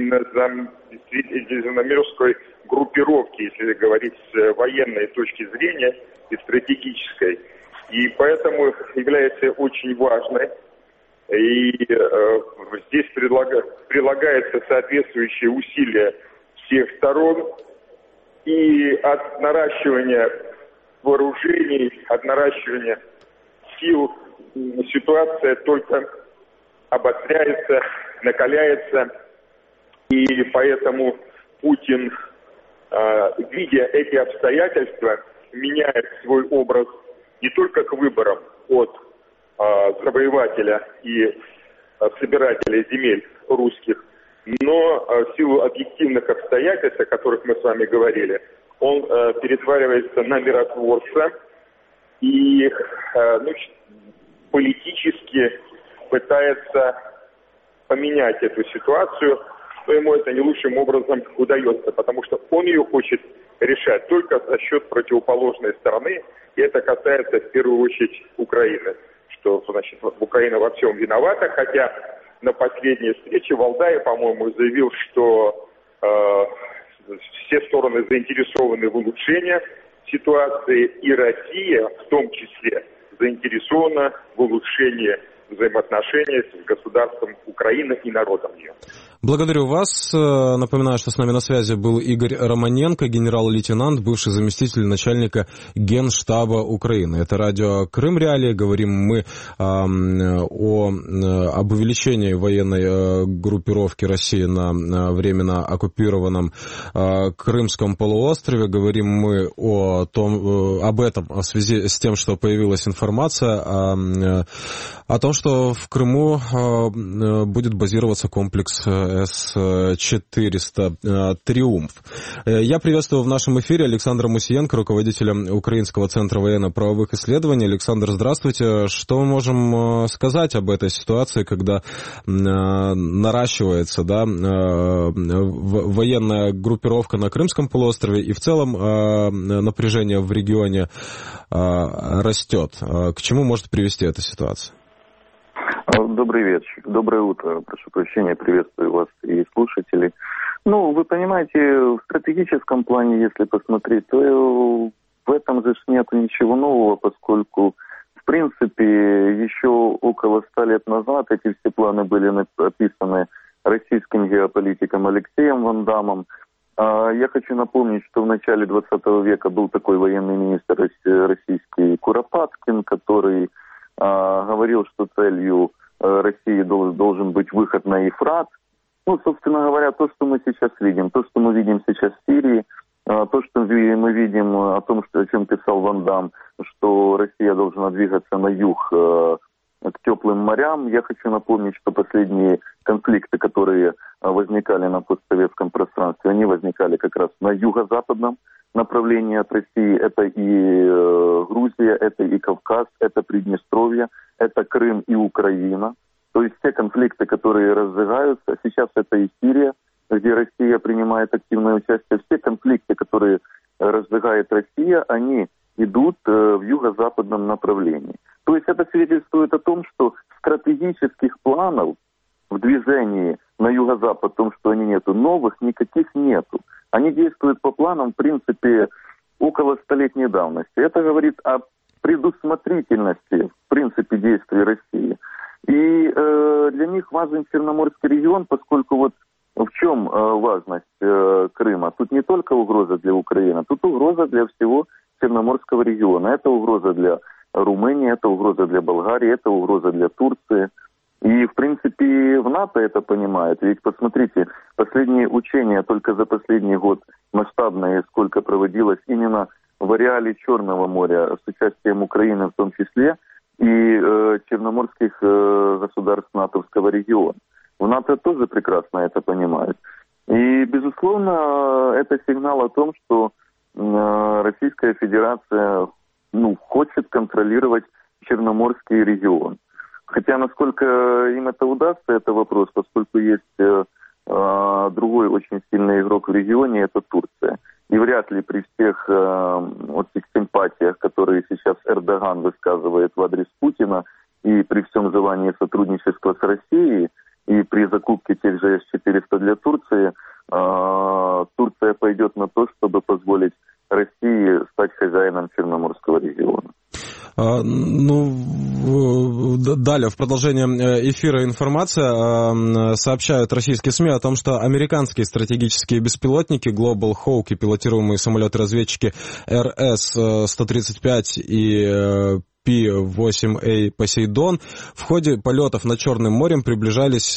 X: средиземноморской группировки, если говорить с военной точки зрения и стратегической. И поэтому является очень важной. И э, здесь предлага, прилагаются соответствующие усилия всех сторон. И от наращивания вооружений, от наращивания сил ситуация только обостряется, накаляется. И поэтому Путин, видя эти обстоятельства, меняет свой образ не только к выборам от завоевателя и собирателя земель русских, но в силу объективных обстоятельств, о которых мы с вами говорили, он перетваривается на миротворца и ну, политически пытается поменять эту ситуацию, но ему это не лучшим образом удается, потому что он ее хочет решать только за счет противоположной стороны, и это касается в первую очередь Украины. что, значит, Украина во всем виновата, хотя на последней встрече Валдаев, по-моему, заявил, что э, все стороны заинтересованы в улучшении ситуации, и Россия в том числе заинтересована в улучшении взаимоотношений с государством Украины и народом ее.
E: Благодарю вас. Напоминаю, что с нами на связи был Игорь Романенко, генерал-лейтенант, бывший заместитель начальника Генштаба Украины. Это радио Крым Реалии. Говорим мы э, о, об увеличении военной группировки России на временно оккупированном э, Крымском полуострове. Говорим мы о том, э, об этом в связи с тем, что появилась информация о, о том, что в Крыму э, будет базироваться комплекс эс четыреста «Триумф». Я приветствую в нашем эфире Александра Мусиенко, руководителя Украинского центра военно-правовых исследований. Александр, здравствуйте. Что мы можем сказать об этой ситуации, когда наращивается, да, военная группировка на Крымском полуострове и в целом напряжение в регионе растет? К чему может привести эта ситуация?
D: Добрый вечер, доброе утро, прошу прощения, приветствую вас и слушателей. Ну, вы понимаете, в стратегическом плане, если посмотреть, то в этом же нету ничего нового, поскольку, в принципе, еще около ста лет назад эти все планы были описаны российским геополитиком Алексеем Ван Даммом. Я хочу напомнить, что в начале двадцатого века был такой военный министр российский Куропаткин, который говорил, что целью России должен быть выход на Ефрат. Ну, собственно говоря, то, что мы сейчас видим, то, что мы видим сейчас в Сирии, то, что мы видим о том, что, о чем писал Ван Дамм, что Россия должна двигаться на юг к теплым морям. Я хочу напомнить, что последние конфликты, которые возникали на постсоветском пространстве, они возникали как раз на юго-западном направлении от России. Это и Грузия, это и Кавказ, это Приднестровье, это Крым и Украина. То есть все конфликты, которые разжигаются, сейчас это и Сирия, где Россия принимает активное участие. Все конфликты, которые разжигает Россия, они идут в юго-западном направлении. То есть это свидетельствует о том, что стратегических планов в движении на юго-запад, о том, что они нету, новых никаких нету. Они действуют по планам, в принципе, около столетней давности. Это говорит о предусмотрительности, в принципе, действий России. И э, для них важен Черноморский регион, поскольку вот в чем э, важность э, Крыма? Тут не только угроза для Украины, тут угроза для всего Черноморского региона. Это угроза для Румынии, это угроза для Болгарии, это угроза для Турции. И, в принципе, в НАТО это понимает. Ведь, посмотрите, последние учения только за последний год масштабные, сколько проводилось именно в ареале Черного моря с участием Украины в том числе и э, черноморских э, государств натовского региона. В НАТО тоже прекрасно это понимают. И, безусловно, это сигнал о том, что э, Российская Федерация ну, хочет контролировать Черноморский регион. Хотя, насколько им это удастся, это вопрос, поскольку есть э, э, другой очень сильный игрок в регионе, это Турция. И вряд ли при всех э, вот этих симпатиях, которые сейчас Эрдоган высказывает в адрес Путина, и при всем желании сотрудничества с Россией, и при закупке тех же эс четыреста для Турции, э, Турция пойдет на то, чтобы позволить России стать хозяином Черноморского региона.
E: Ну, далее, в продолжение эфира информация. Сообщают российские СМИ о том, что американские стратегические беспилотники Global Hawk и пилотируемые самолеты-разведчики эр эс сто тридцать пять и пи восемь эй «Посейдон» в ходе полетов над Черным морем приближались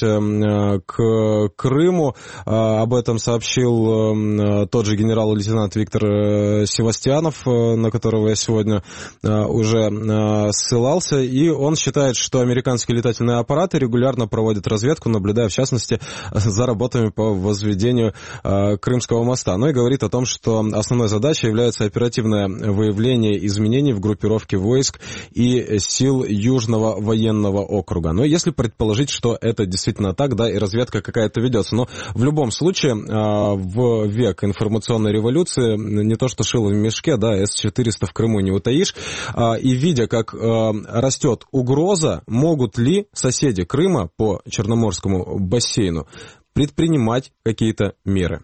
E: к Крыму. Об этом сообщил тот же генерал-лейтенант Виктор Севастьянов, на которого я сегодня уже ссылался. И он считает, что американские летательные аппараты регулярно проводят разведку, наблюдая, в частности, за работами по возведению Крымского моста. Ну и говорит о том, что основной задачей является оперативное выявление изменений в группировке войск и сил Южного военного округа. Но если предположить, что это действительно так, да, и разведка какая-то ведется. Но в любом случае, в век информационной революции не то, что шило в мешке, да, эс четыреста в Крыму не утаишь. И видя, как растет угроза, могут ли соседи Крыма по Черноморскому бассейну предпринимать какие-то меры?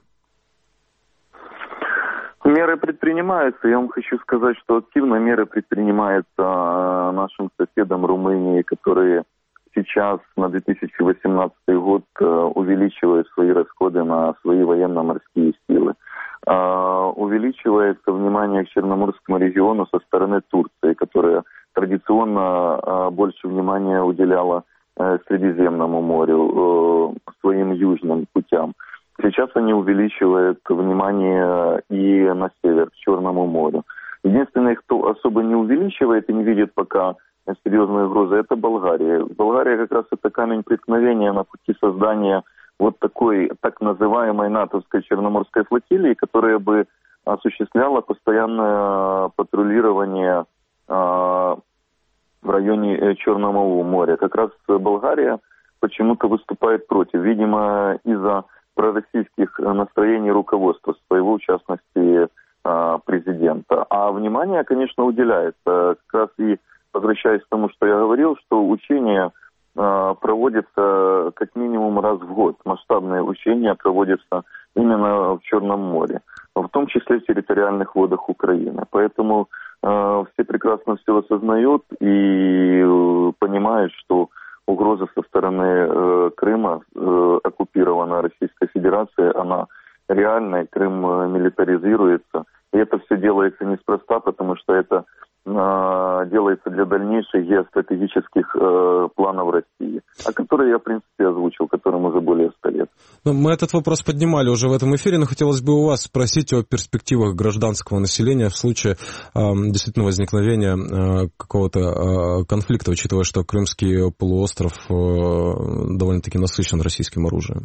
D: Меры предпринимаются. Я вам хочу сказать, что активно меры предпринимаются нашим соседям Румынии, которые сейчас на две тысячи восемнадцатый год увеличивают свои расходы на свои военно-морские силы. Увеличивается внимание к Черноморскому региону со стороны Турции, которая традиционно больше внимания уделяла Средиземному морю, своим южным путям. Сейчас они увеличивают внимание и на север, к Черному морю. Единственное, кто особо не увеличивает и не видит пока серьезные угрозы, это Болгария. Болгария как раз это камень преткновения на пути создания вот такой так называемой натовской Черноморской флотилии, которая бы осуществляла постоянное патрулирование э, в районе Черного моря. Как раз Болгария почему-то выступает против, видимо, из-за пророссийских настроений руководства своего, в частности, президента. А внимание, конечно, уделяется. Как раз и возвращаясь к тому, что я говорил, что учения проводятся как минимум раз в год. Масштабные учения проводятся именно в Черном море, в том числе в территориальных водах Украины. Поэтому э, все прекрасно все осознают и э, понимают, что угроза со стороны э, Крыма, э, оккупированная Российской Федерацией, она реальная, Крым э, милитаризируется. И это все делается неспроста, потому что это э, делается для дальнейших геостратегических э, планов России, о которых я, в принципе, озвучил, которым уже более ста лет.
E: Ну, мы этот вопрос поднимали уже в этом эфире, но хотелось бы у вас спросить о перспективах гражданского населения в случае э, действительно возникновения э, какого-то э, конфликта, учитывая, что Крымский полуостров э, довольно-таки насыщен российским оружием.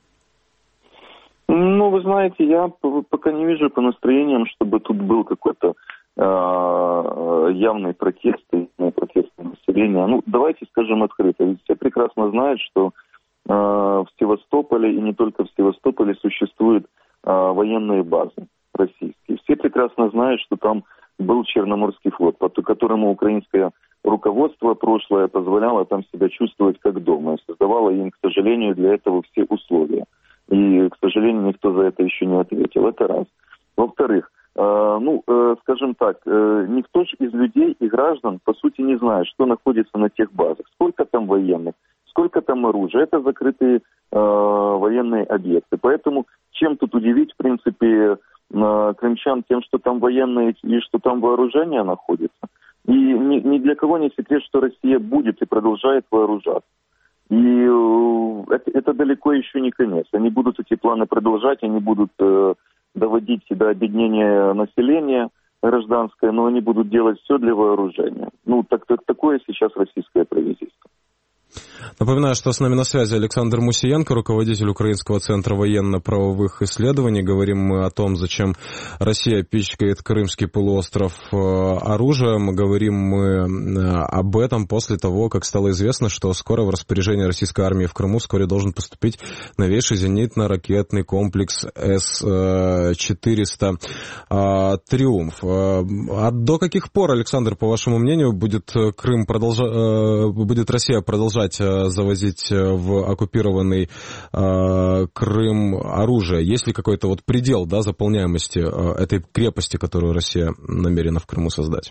D: Ну, вы знаете, я пока не вижу по настроениям, чтобы тут был какой-то э, явный протест, протест населения. Ну, давайте скажем открыто. Ведь все прекрасно знают, что э, в Севастополе и не только в Севастополе существуют э, военные базы российские. Все прекрасно знают, что там был Черноморский флот, по которому украинское руководство прошлое позволяло там себя чувствовать как дома и создавало им, к сожалению, для этого все условия. И, к сожалению, никто за это еще не ответил. Это раз. Во-вторых, э, ну, э, скажем так, э, никто же из людей и граждан, по сути, не знает, что находится на тех базах. Сколько там военных, сколько там оружия. Это закрытые э, военные объекты. Поэтому чем тут удивить, в принципе, э, крымчан тем, что там военные и что там вооружение находится. И ни, ни для кого не секрет, что Россия будет и продолжает вооружаться. И это, это далеко еще не конец. Они будут эти планы продолжать, они будут э, доводить до объединения населения гражданское, но они будут делать все для вооружения. Ну, так, так, такое сейчас российское правительство.
E: Напоминаю, что с нами на связи Александр Мусиенко, руководитель Украинского центра военно-правовых исследований. Говорим мы о том, зачем Россия пичкает Крымский полуостров оружием. Говорим мы об этом после того, как стало известно, что скоро в распоряжение российской армии в Крыму вскоре должен поступить новейший зенитно-ракетный комплекс эс четыреста «Триумф». А до каких пор, Александр, по вашему мнению, будет Крым продолжа... будет Россия продолжать завозить в оккупированный э, Крым оружие? Есть ли какой-то вот предел, да, заполняемости э, этой крепости, которую Россия намерена в Крыму создать?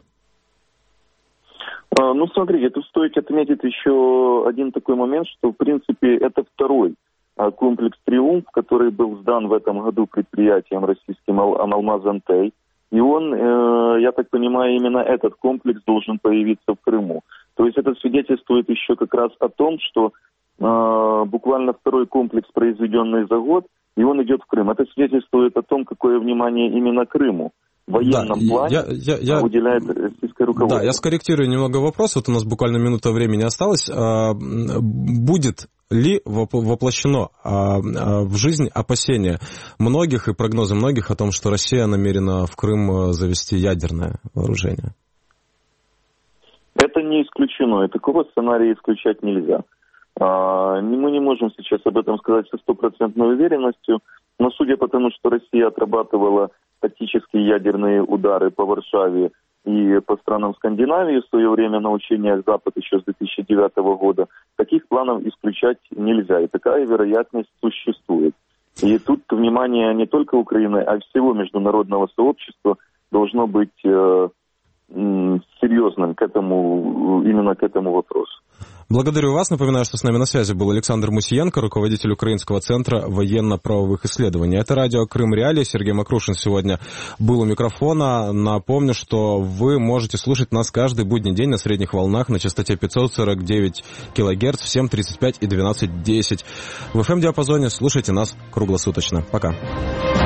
D: А, ну, смотрите, тут стоит отметить еще один такой момент, что, в принципе, это второй а, комплекс «Триумф», который был сдан в этом году предприятием российским «Алмаз-Антей». И он, э, я так понимаю, именно этот комплекс должен появиться в Крыму. То есть это свидетельствует еще как раз о том, что э, буквально второй комплекс, произведенный за год, и он идет в Крым. Это свидетельствует о том, какое внимание именно Крыму в военном да, плане
E: я, я, я,
D: уделяет российское руководство.
E: Да, я скорректирую немного вопрос. Вот у нас буквально минута времени осталось. Будет ли воплощено в жизнь опасения многих и прогнозы многих о том, что Россия намерена в Крым завести ядерное вооружение?
D: не исключено, и такого сценария исключать нельзя. Мы не можем сейчас об этом сказать со стопроцентной уверенностью, но судя по тому, что Россия отрабатывала тактические ядерные удары по Варшаве и по странам Скандинавии в свое время на учениях Запад еще с две тысячи девятого года, таких планов исключать нельзя, и такая вероятность существует. И тут внимание не только Украины, а всего международного сообщества должно быть э, серьезным к этому, именно к этому вопросу.
E: Благодарю вас. Напоминаю, что с нами на связи был Александр Мусиенко, руководитель Украинского центра военно-правовых исследований. Это радио «Крым Реалии». Сергей Макрушин сегодня был у микрофона. Напомню, что вы можете слушать нас каждый будний день на средних волнах на частоте пятьсот сорок девять килогерц в семь тридцать пять и двенадцать десять. В эф эм-диапазоне слушайте нас круглосуточно. Пока.